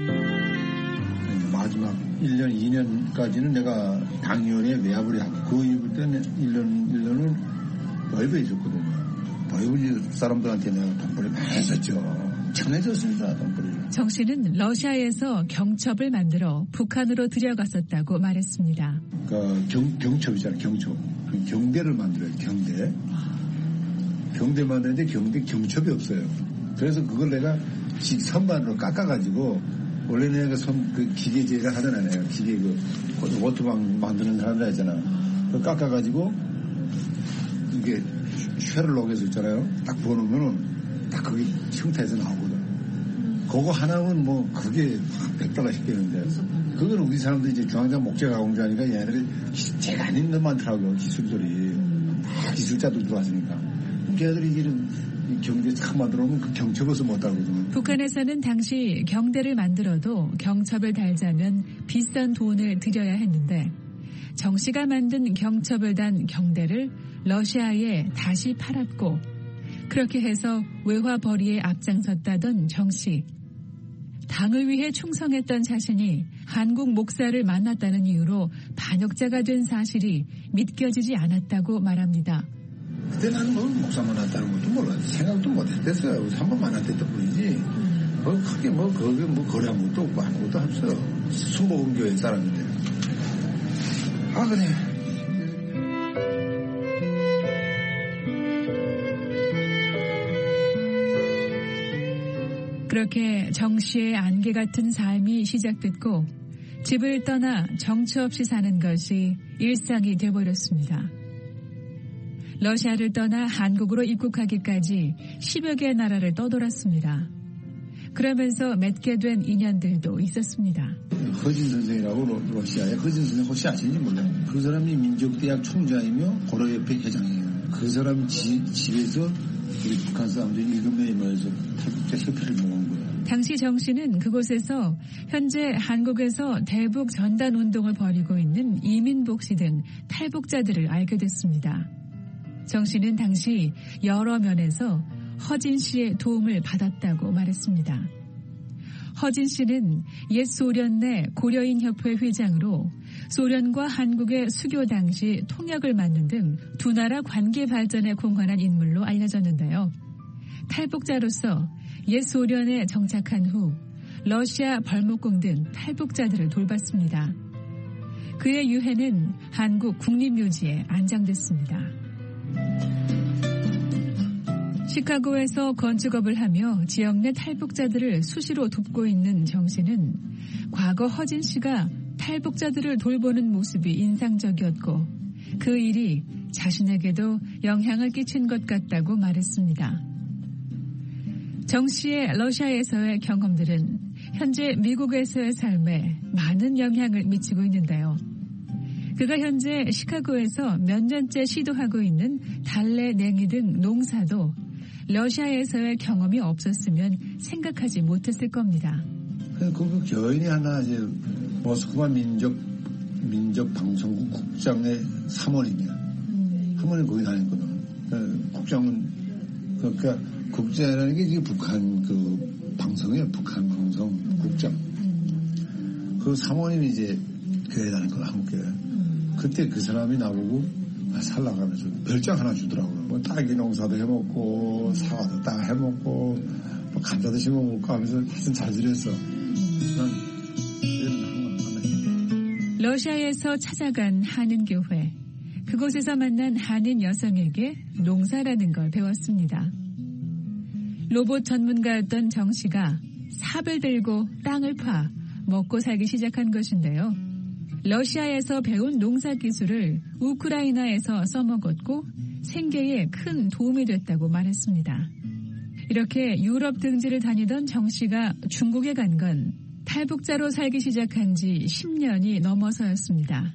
마지막 1년, 2년까지는 내가 당위원회에 외압을 하고 그 이후 때는 1년은 보위부에 있었거든요. 보위부 사람들한테 내가 돈벌이 많이 했었죠. 청해졌습니다, 돈벌이를. 정 씨는 러시아에서 경첩을 만들어 북한으로 들여갔었다고 말했습니다. 경첩이잖아요, 경첩. 경대를 만들어요, 경대. 경대 만드는데 경첩이 없어요. 그래서 그걸 내가 선반으로 깎아가지고, 원래 내가 기계제가 하잖아요. 기계 워터방 만드는 사람들 있잖아. 그걸 깎아가지고, 이게 쇠를 녹여서 있잖아요. 딱 부어놓으면은 딱 거기 형태에서 나오거든. 그거 하나면 뭐 그게 $100 시키는데, 그거는 우리 사람들이 이제 중앙장 목재가공자니까 얘네들이 제가 아닌 데 많더라고요, 기술들이. 다 기술자들 들어왔으니까. 걔네들이 이런 경대 참 만들어 놓으면 그 경첩에서 못 달거든요. 북한에서는 당시 경대를 만들어도 경첩을 달자면 비싼 돈을 들여야 했는데, 정 씨가 만든 경첩을 단 경대를 러시아에 다시 팔았고, 그렇게 해서 외화벌이에 앞장섰다던 정 씨. 당을 위해 충성했던 자신이 한국 목사를 만났다는 이유로 반역자가 된 사실이 믿겨지지 않았다고 말합니다. 그때 나는 뭐 목사 만났다는 것도 몰라. 생각도 못했댔어요. 3번 만났댔던 뿐이지. 크게 거기 거래한 것도 없고 아무것도 없어요. 수목음교회 사람인데. 그래. 그렇게 정 씨의 안개 같은 삶이 시작됐고 집을 떠나 정처 없이 사는 것이 일상이 되어버렸습니다. 러시아를 떠나 한국으로 입국하기까지 10여 개의 나라를 떠돌았습니다. 그러면서 맺게 된 인연들도 있었습니다. 허진 선생이라고 러시아에 허진 선생 혹시 아시는지 몰라요. 그 사람이 민족대학 총장이며 고려협회 회장이에요. 그 사람 집에서 우리 북한 사람들이 7명이 모여서 탈북자 협회를 모은 거예요. 당시 정 씨는 그곳에서 현재 한국에서 대북 전단 운동을 벌이고 있는 이민복 씨 등 탈북자들을 알게 됐습니다. 정 씨는 당시 여러 면에서 허진 씨의 도움을 받았다고 말했습니다. 허진 씨는 옛 소련 내 고려인협회 회장으로 소련과 한국의 수교 당시 통역을 맡는 등 두 나라 관계 발전에 공헌한 인물로 알려졌는데요. 탈북자로서 옛 소련에 정착한 후 러시아 벌목공 등 탈북자들을 돌봤습니다. 그의 유해는 한국 국립묘지에 안장됐습니다. 시카고에서 건축업을 하며 지역 내 탈북자들을 수시로 돕고 있는 정 씨는 과거 허진 씨가 탈북자들을 돌보는 모습이 인상적이었고 그 일이 자신에게도 영향을 끼친 것 같다고 말했습니다. 정 씨의 러시아에서의 경험들은 현재 미국에서의 삶에 많은 영향을 미치고 있는데요. 그가 현재 시카고에서 몇 년째 시도하고 있는 달래, 냉이 등 농사도 러시아에서의 경험이 없었으면 생각하지 못했을 겁니다. 그 교인이 하나 이제 모스크바 민족방송국 국장의 사모님이야. 사모님 거기 다녔거든. 국장은 그러니까 국장이라는 게 이게 북한 그 방송이에요. 북한 방송 국장. 그 사모님이 이제 교회 다녔거든, 한국교회. 그때 그 사람이 나보고 살라가면서 별장 하나 주더라고요. 뭐 딸기 농사도 해먹고 사과도 딱 해먹고 뭐 감자도 심어먹고 하면서 하여튼 잘 지냈어. 러시아에서 찾아간 한인교회. 그곳에서 만난 한인 여성에게 농사라는 걸 배웠습니다. 로봇 전문가였던 정 씨가 삽을 들고 땅을 파 먹고 살기 시작한 것인데요. 러시아에서 배운 농사 기술을 우크라이나에서 써먹었고 생계에 큰 도움이 됐다고 말했습니다. 이렇게 유럽 등지를 다니던 정 씨가 중국에 간 건 탈북자로 살기 시작한 지 10년이 넘어서였습니다.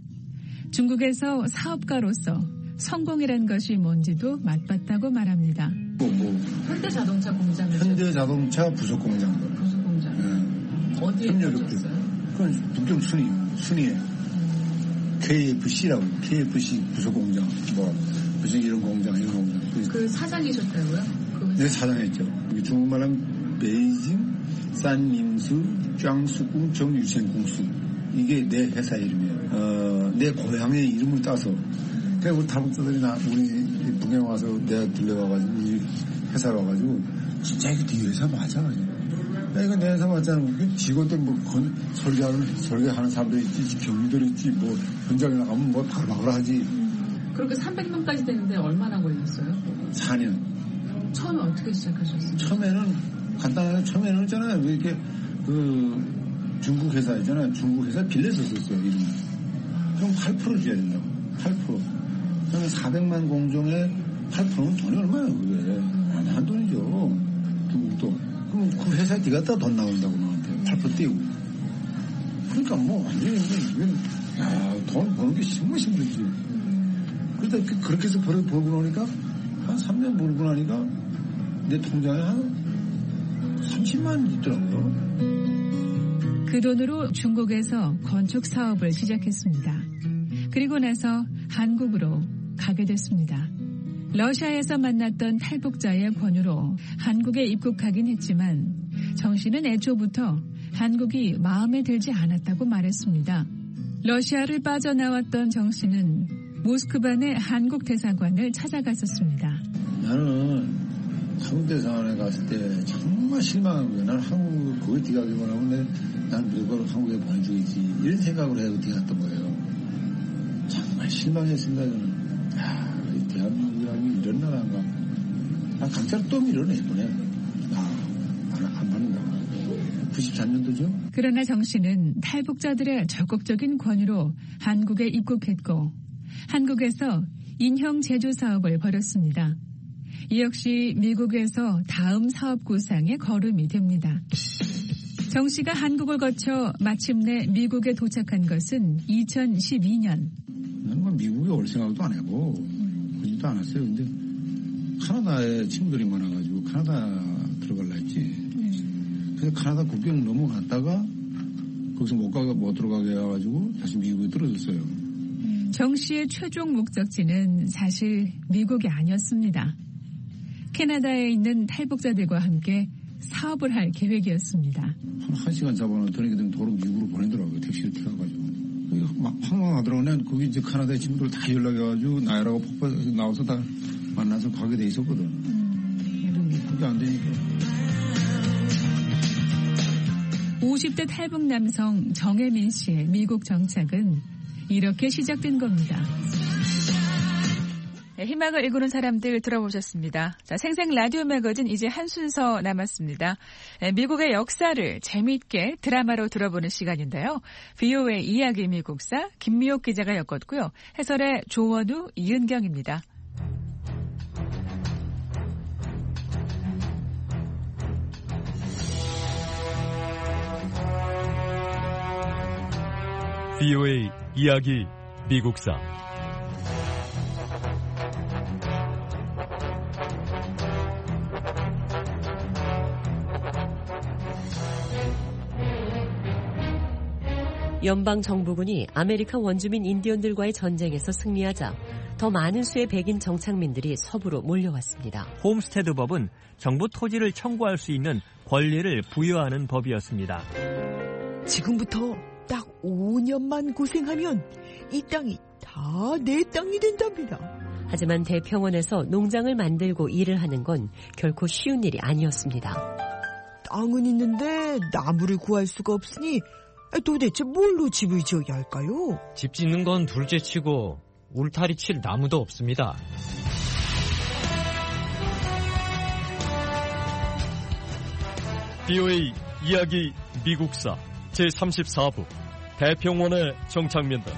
중국에서 사업가로서 성공이란 것이 뭔지도 맛봤다고 말합니다. 현대자동차 공장. 현대자동차 부속공장. 부속공장. 네. 어디에 있었어요? 그건 북경 순위에 KFC라고 KFC 부속공장 뭐 무슨 이런 공장. 그 사장이셨다고요? 네, 사장했죠. 중국말하면 베이징 산림수 짱수궁 정유생공수 이게 내 회사 이름이에요. 내 고향의 이름을 따서. 그러니까 우리 탈북자들이 우리 북에 와서 내가 들려와가지고 우리 회사로 와가지고 진짜 이게 네 회사 맞아. 야, 이거 내 회사 맞잖아. 직원들 뭐 설계하는 사람들 있지, 경리들 있지, 뭐 현장에 나가면 뭐 바글바글 하지. 그렇게 300명까지 되는데 얼마나 걸렸어요? 4년. 처음에 어떻게 시작하셨어요? 처음에는 간단하게 처음에는 있잖아요. 이렇게 그 중국 회사 있잖아요. 중국 회사 빌려서 썼어요. 이름을. 그럼 8% 줘야 된다고. 8%. 그러면 400만 공정에 8%는 돈이 얼마예요, 그게. 한 돈이죠. 중국 돈. 그럼 그 회사에 네가 다 돈 나온다고 나한테. 8% 띄우고. 그러니까 뭐 완전히 이건 돈 버는 게 정말 힘들지. 그러다 그렇게 해서 벌고 나니까 한 3년 벌고 나니까 내 통장에 한 30만 있더라고요. 그 돈으로 중국에서 건축 사업을 시작했습니다. 그리고 나서 한국으로 가게 됐습니다. 러시아에서 만났던 탈북자의 권유로 한국에 입국하긴 했지만 정 씨는 애초부터 한국이 마음에 들지 않았다고 말했습니다. 러시아를 빠져나왔던 정 씨는 모스크바 내 한국 대사관을 찾아갔었습니다. 나는 한국 대사관에 갔을 때 정말 실망한 거예요. 나는 한국 거기 뒤가기만 하면 난 무조건 한국에 보내주겠지 이런 생각을 해서 뒤갔던 거예요. 정말 실망했습니다. 저는. 이 대한민국이라는 이런 나라인가. 강자를 또 밀어내보네. 안 받는다. 93년도죠. 그러나 정 씨는 탈북자들의 적극적인 권유로 한국에 입국했고 한국에서 인형 제조 사업을 벌였습니다. 이 역시 미국에서 다음 사업 구상의 걸음이 됩니다. 정 씨가 한국을 거쳐 마침내 미국에 도착한 것은 2012년. 나는 뭐 미국에 올 생각도 안 하고 그러지도 않았어요. 근데 카나다에 친구들이 많아가지고 카나다 들어갈라 했지. 그래서 카나다 국경을 넘어갔다가 거기서 못 들어가게 해가지고 다시 미국에 떨어졌어요. 정 씨의 최종 목적지는 사실 미국이 아니었습니다. 캐나다에 있는 탈북자들과 함께 사업을 할 계획이었습니다. 한 시간 잡아놓더니 도로 미국으로 보내더라고요. 택시를 태워가지고. 막 황망하더라고요. 난 거기 이제 카나다의 친구들 다 연락해가지고 나이라고 폭발해서 나와서 다 만나서 가게 돼 있었거든. 그게 안 되니까. 50대 탈북 남성 정혜민 씨의 미국 정착은 이렇게 시작된 겁니다. 네, 희망을 일구는 사람들 들어보셨습니다. 자, 생생 라디오 매거진 이제 한 순서 남았습니다. 네, 미국의 역사를 재미있게 드라마로 들어보는 시간인데요. VOA 이야기 미국사 김미옥 기자가 엮었고요. 해설의 조원우, 이은경입니다. VOA 이야기 미국사 연방정부군이 아메리카 원주민 인디언들과의 전쟁에서 승리하자 더 많은 수의 백인 정착민들이 서부로 몰려왔습니다. 홈스테드법은 정부 토지를 청구할 수 있는 권리를 부여하는 법이었습니다. 지금부터 딱 5년만 고생하면 이 땅이 다 내 땅이 된답니다. 하지만 대평원에서 농장을 만들고 일을 하는 건 결코 쉬운 일이 아니었습니다. 땅은 있는데 나무를 구할 수가 없으니 도대체 뭘로 집을 지어야 할까요? 집 짓는 건 둘째치고 울타리 칠 나무도 없습니다. VOA 이야기 미국사 제34부 대평원의 정착민들.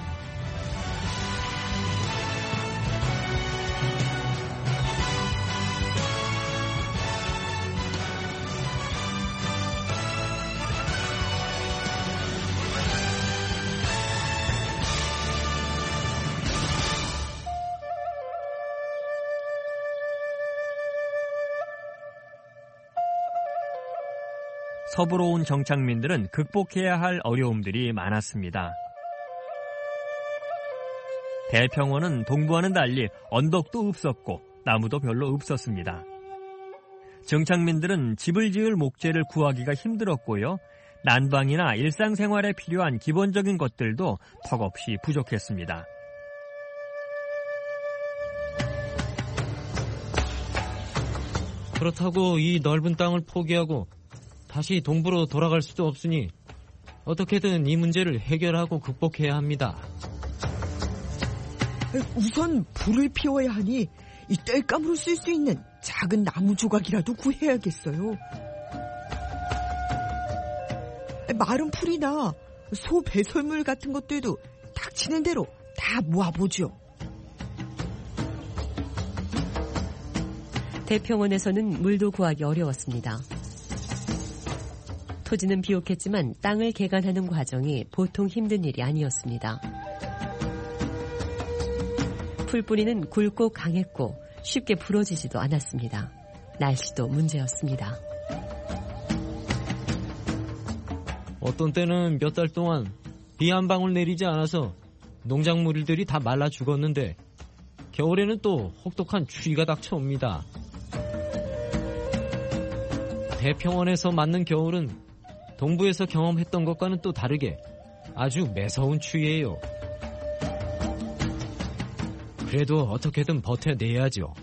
서부로 온 정착민들은 극복해야 할 어려움들이 많았습니다. 대평원은 동부와는 달리 언덕도 없었고 나무도 별로 없었습니다. 정착민들은 집을 지을 목재를 구하기가 힘들었고요. 난방이나 일상생활에 필요한 기본적인 것들도 턱없이 부족했습니다. 그렇다고 이 넓은 땅을 포기하고 다시 동부로 돌아갈 수도 없으니 어떻게든 이 문제를 해결하고 극복해야 합니다. 우선 불을 피워야 하니 이 땔감으로 쓸 수 있는 작은 나무 조각이라도 구해야겠어요. 마른 풀이나 소 배설물 같은 것들도 닥치는 대로 다 모아보죠. 대평원에서는 물도 구하기 어려웠습니다. 토지는 비옥했지만 땅을 개간하는 과정이 보통 힘든 일이 아니었습니다. 풀뿌리는 굵고 강했고 쉽게 부러지지도 않았습니다. 날씨도 문제였습니다. 어떤 때는 몇 달 동안 비 한 방울 내리지 않아서 농작물들이 다 말라 죽었는데 겨울에는 또 혹독한 추위가 닥쳐옵니다. 대평원에서 맞는 겨울은 동부에서 경험했던 것과는 또 다르게 아주 매서운 추위예요. 그래도 어떻게든 버텨내야죠.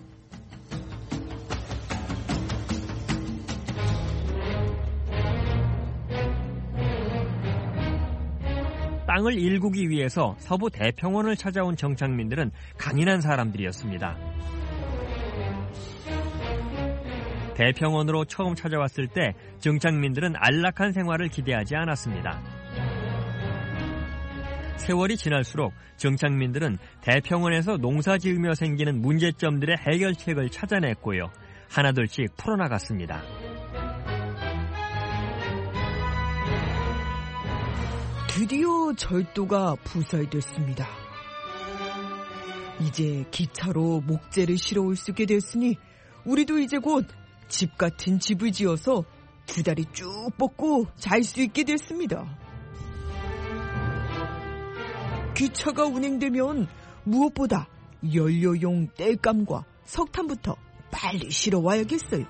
땅을 일구기 위해서 서부 대평원을 찾아온 정착민들은 강인한 사람들이었습니다. 대평원으로 처음 찾아왔을 때 정착민들은 안락한 생활을 기대하지 않았습니다. 세월이 지날수록 정착민들은 대평원에서 농사지으며 생기는 문제점들의 해결책을 찾아냈고요. 하나둘씩 풀어나갔습니다. 드디어 절도가 부살됐습니다. 이제 기차로 목재를 실어올 수 있게 됐으니 우리도 이제 곧 집 같은 집을 지어서 두 다리 쭉 뻗고 잘 수 있게 됐습니다. 기차가 운행되면 무엇보다 연료용 땔감과 석탄부터 빨리 실어와야겠어요.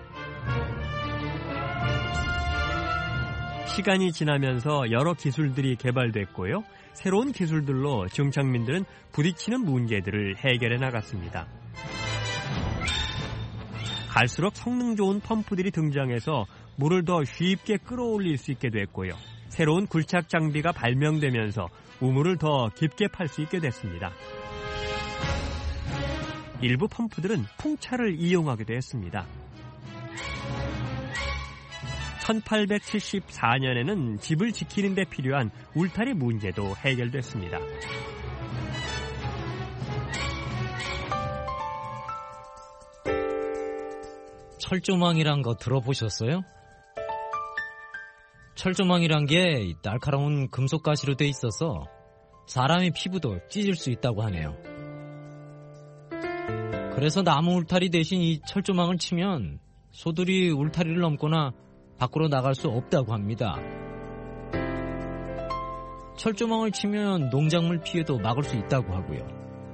시간이 지나면서 여러 기술들이 개발됐고요. 새로운 기술들로 정착민들은 부딪히는 문제들을 해결해 나갔습니다. 갈수록 성능 좋은 펌프들이 등장해서 물을 더 쉽게 끌어올릴 수 있게 됐고요. 새로운 굴착 장비가 발명되면서 우물을 더 깊게 팔 수 있게 됐습니다. 일부 펌프들은 풍차를 이용하기도 했습니다. 1874년에는 집을 지키는 데 필요한 울타리 문제도 해결됐습니다. 철조망이란 거 들어보셨어요? 철조망이란 게 날카로운 금속 가시로 돼 있어서 사람의 피부도 찢을 수 있다고 하네요. 그래서 나무 울타리 대신 이 철조망을 치면 소들이 울타리를 넘거나 밖으로 나갈 수 없다고 합니다. 철조망을 치면 농작물 피해도 막을 수 있다고 하고요.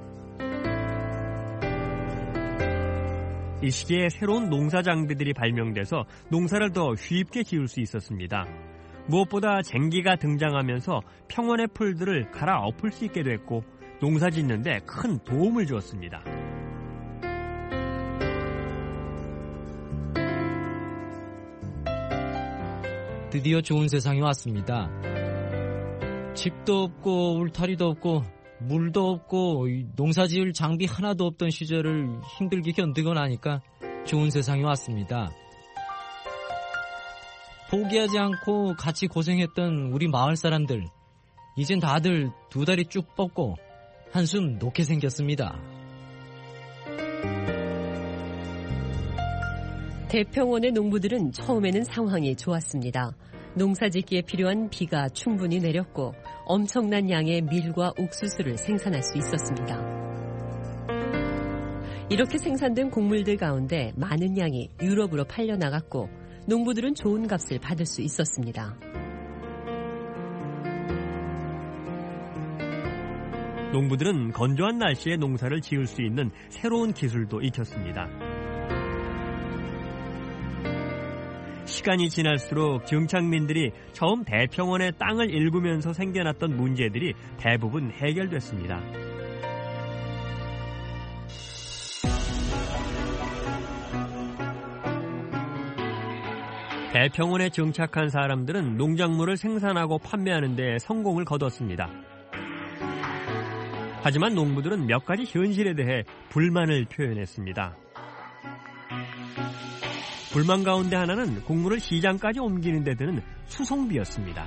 이 시기에 새로운 농사 장비들이 발명돼서 농사를 더 쉽게 지을 수 있었습니다. 무엇보다 쟁기가 등장하면서 평원의 풀들을 갈아엎을 수 있게 됐고 농사 짓는 데 큰 도움을 주었습니다. 드디어 좋은 세상이 왔습니다. 집도 없고 울타리도 없고 물도 없고 농사지을 장비 하나도 없던 시절을 힘들게 견디고 나니까 좋은 세상이 왔습니다. 포기하지 않고 같이 고생했던 우리 마을 사람들, 이젠 다들 두 다리 쭉 뻗고 한숨 놓게 생겼습니다. 대평원의 농부들은 처음에는 상황이 좋았습니다. 농사짓기에 필요한 비가 충분히 내렸고 엄청난 양의 밀과 옥수수를 생산할 수 있었습니다. 이렇게 생산된 곡물들 가운데 많은 양이 유럽으로 팔려나갔고 농부들은 좋은 값을 받을 수 있었습니다. 농부들은 건조한 날씨에 농사를 지을 수 있는 새로운 기술도 익혔습니다. 시간이 지날수록 정착민들이 처음 대평원의 땅을 일구면서 생겨났던 문제들이 대부분 해결됐습니다. 대평원에 정착한 사람들은 농작물을 생산하고 판매하는 데 성공을 거뒀습니다. 하지만 농부들은 몇 가지 현실에 대해 불만을 표현했습니다. 불만 가운데 하나는 곡물을 시장까지 옮기는 데 드는 수송비였습니다.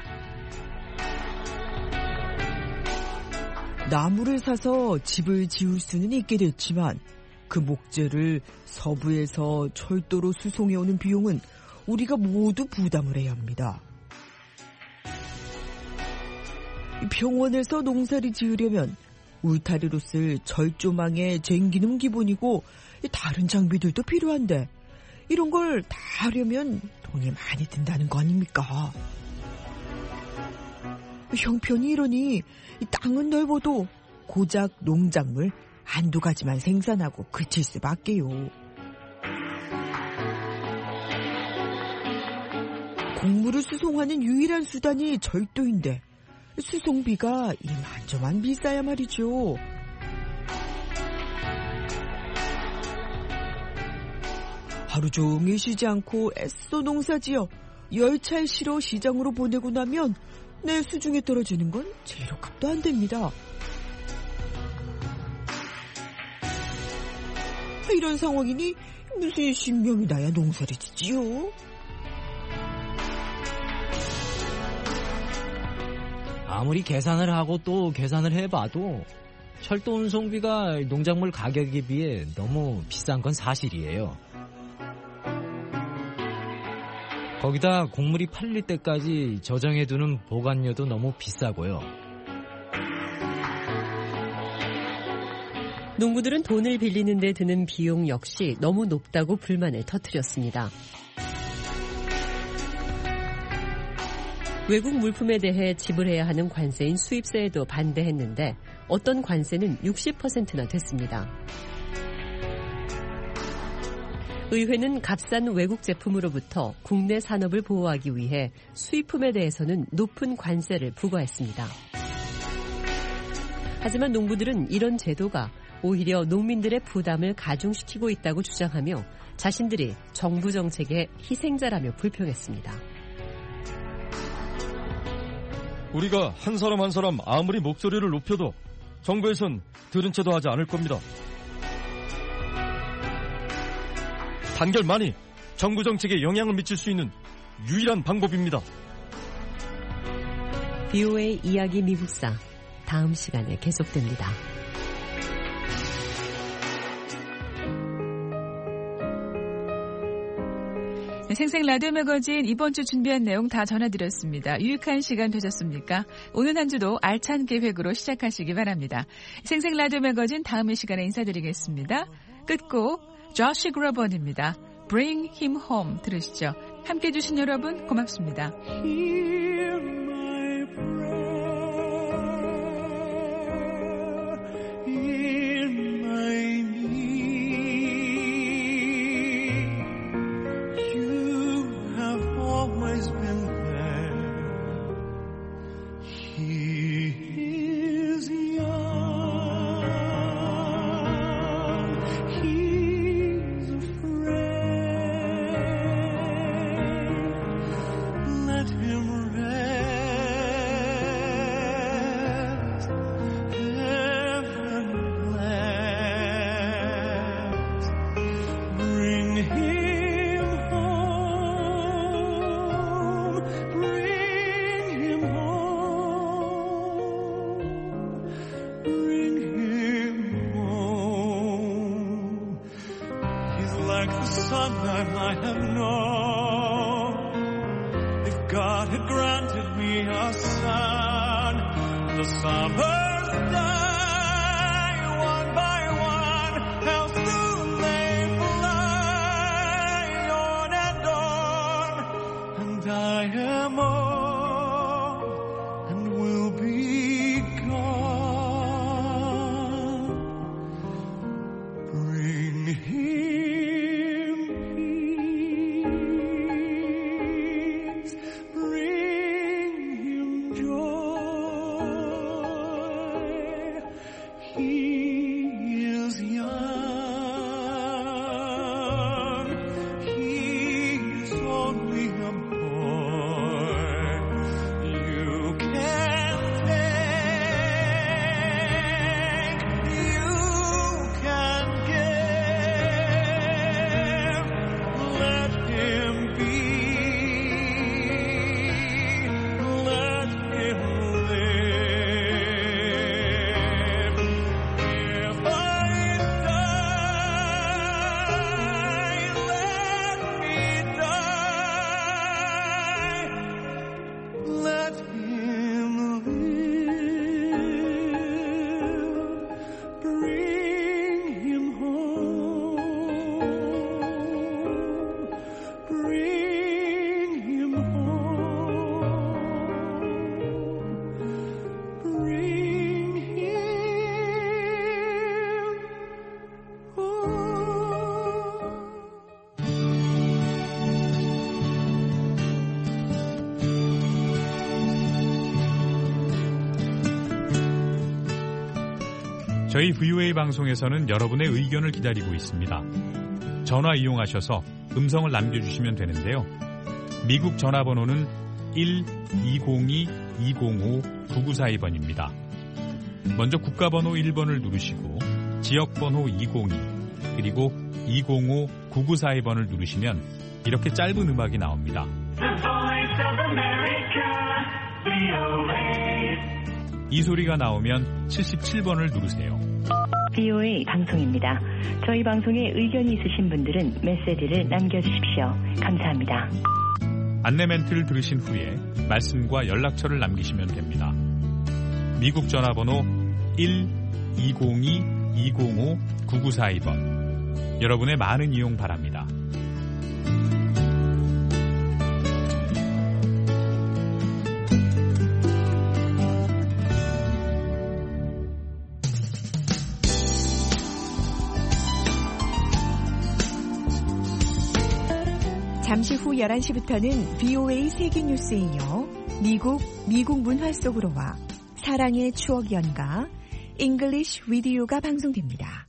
나무를 사서 집을 지을 수는 있게 됐지만 그 목재를 서부에서 철도로 수송해오는 비용은 우리가 모두 부담을 해야 합니다. 평원에서 농사를 지으려면 울타리로 쓸 철조망의 쟁기는 기본이고 다른 장비들도 필요한데 이런 걸 다 하려면 돈이 많이 든다는 거 아닙니까? 형편이 이러니 이 땅은 넓어도 고작 농작물 한두 가지만 생산하고 그칠 수밖에요. 곡물을 수송하는 유일한 수단이 절도인데 수송비가 이만저만 비싸야 말이죠. 하루 종일 쉬지 않고 애써 농사지어 열차에 실어 시장으로 보내고 나면 내 수중에 떨어지는 건 재료값도 안 됩니다. 이런 상황이니 무슨 신명이 나야 농사를 짓지요? 아무리 계산을 하고 또 계산을 해봐도 철도 운송비가 농작물 가격에 비해 너무 비싼 건 사실이에요. 거기다 곡물이 팔릴 때까지 저장해두는 보관료도 너무 비싸고요. 농부들은 돈을 빌리는 데 드는 비용 역시 너무 높다고 불만을 터뜨렸습니다. 외국 물품에 대해 지불해야 하는 관세인 수입세에도 반대했는데 어떤 관세는 60%나 됐습니다. 의회는 값싼 외국 제품으로부터 국내 산업을 보호하기 위해 수입품에 대해서는 높은 관세를 부과했습니다. 하지만 농부들은 이런 제도가 오히려 농민들의 부담을 가중시키고 있다고 주장하며 자신들이 정부 정책의 희생자라며 불평했습니다. 우리가 한 사람 한 사람 아무리 목소리를 높여도 정부에선 들은 채도 하지 않을 겁니다. 단결만이 정부 정책에 영향을 미칠 수 있는 유일한 방법입니다. VOA 이야기 미국사 다음 시간에 계속됩니다. 생생 라디오 매거진 이번 주 준비한 내용 다 전해드렸습니다. 유익한 시간 되셨습니까? 오늘 한 주도 알찬 계획으로 시작하시기 바랍니다. 생생 라디오 매거진 다음 시간에 인사드리겠습니다. 끝곡 조시 그로번입니다. Bring Him Home 들으시죠. 함께해 주신 여러분 고맙습니다. 저희 VOA 방송에서는 여러분의 의견을 기다리고 있습니다. 전화 이용하셔서 음성을 남겨주시면 되는데요. 미국 전화번호는 1-202-205-9942번입니다. 먼저 국가번호 1번을 누르시고 지역번호 202 그리고 205-9942번을 누르시면 이렇게 짧은 음악이 나옵니다. 이 소리가 나오면 77번을 누르세요. VOA 방송입니다. 저희 방송에 의견이 있으신 분들은 메시지를 남겨주십시오. 감사합니다. 안내 멘트를 들으신 후에 말씀과 연락처를 남기시면 됩니다. 미국 전화번호 1-202-205-9942번. 여러분의 많은 이용 바랍니다. 잠시 후 11시부터는 VOA 세계뉴스에 이어 미국 문화 속으로와 사랑의 추억 연가 English Video가 방송됩니다.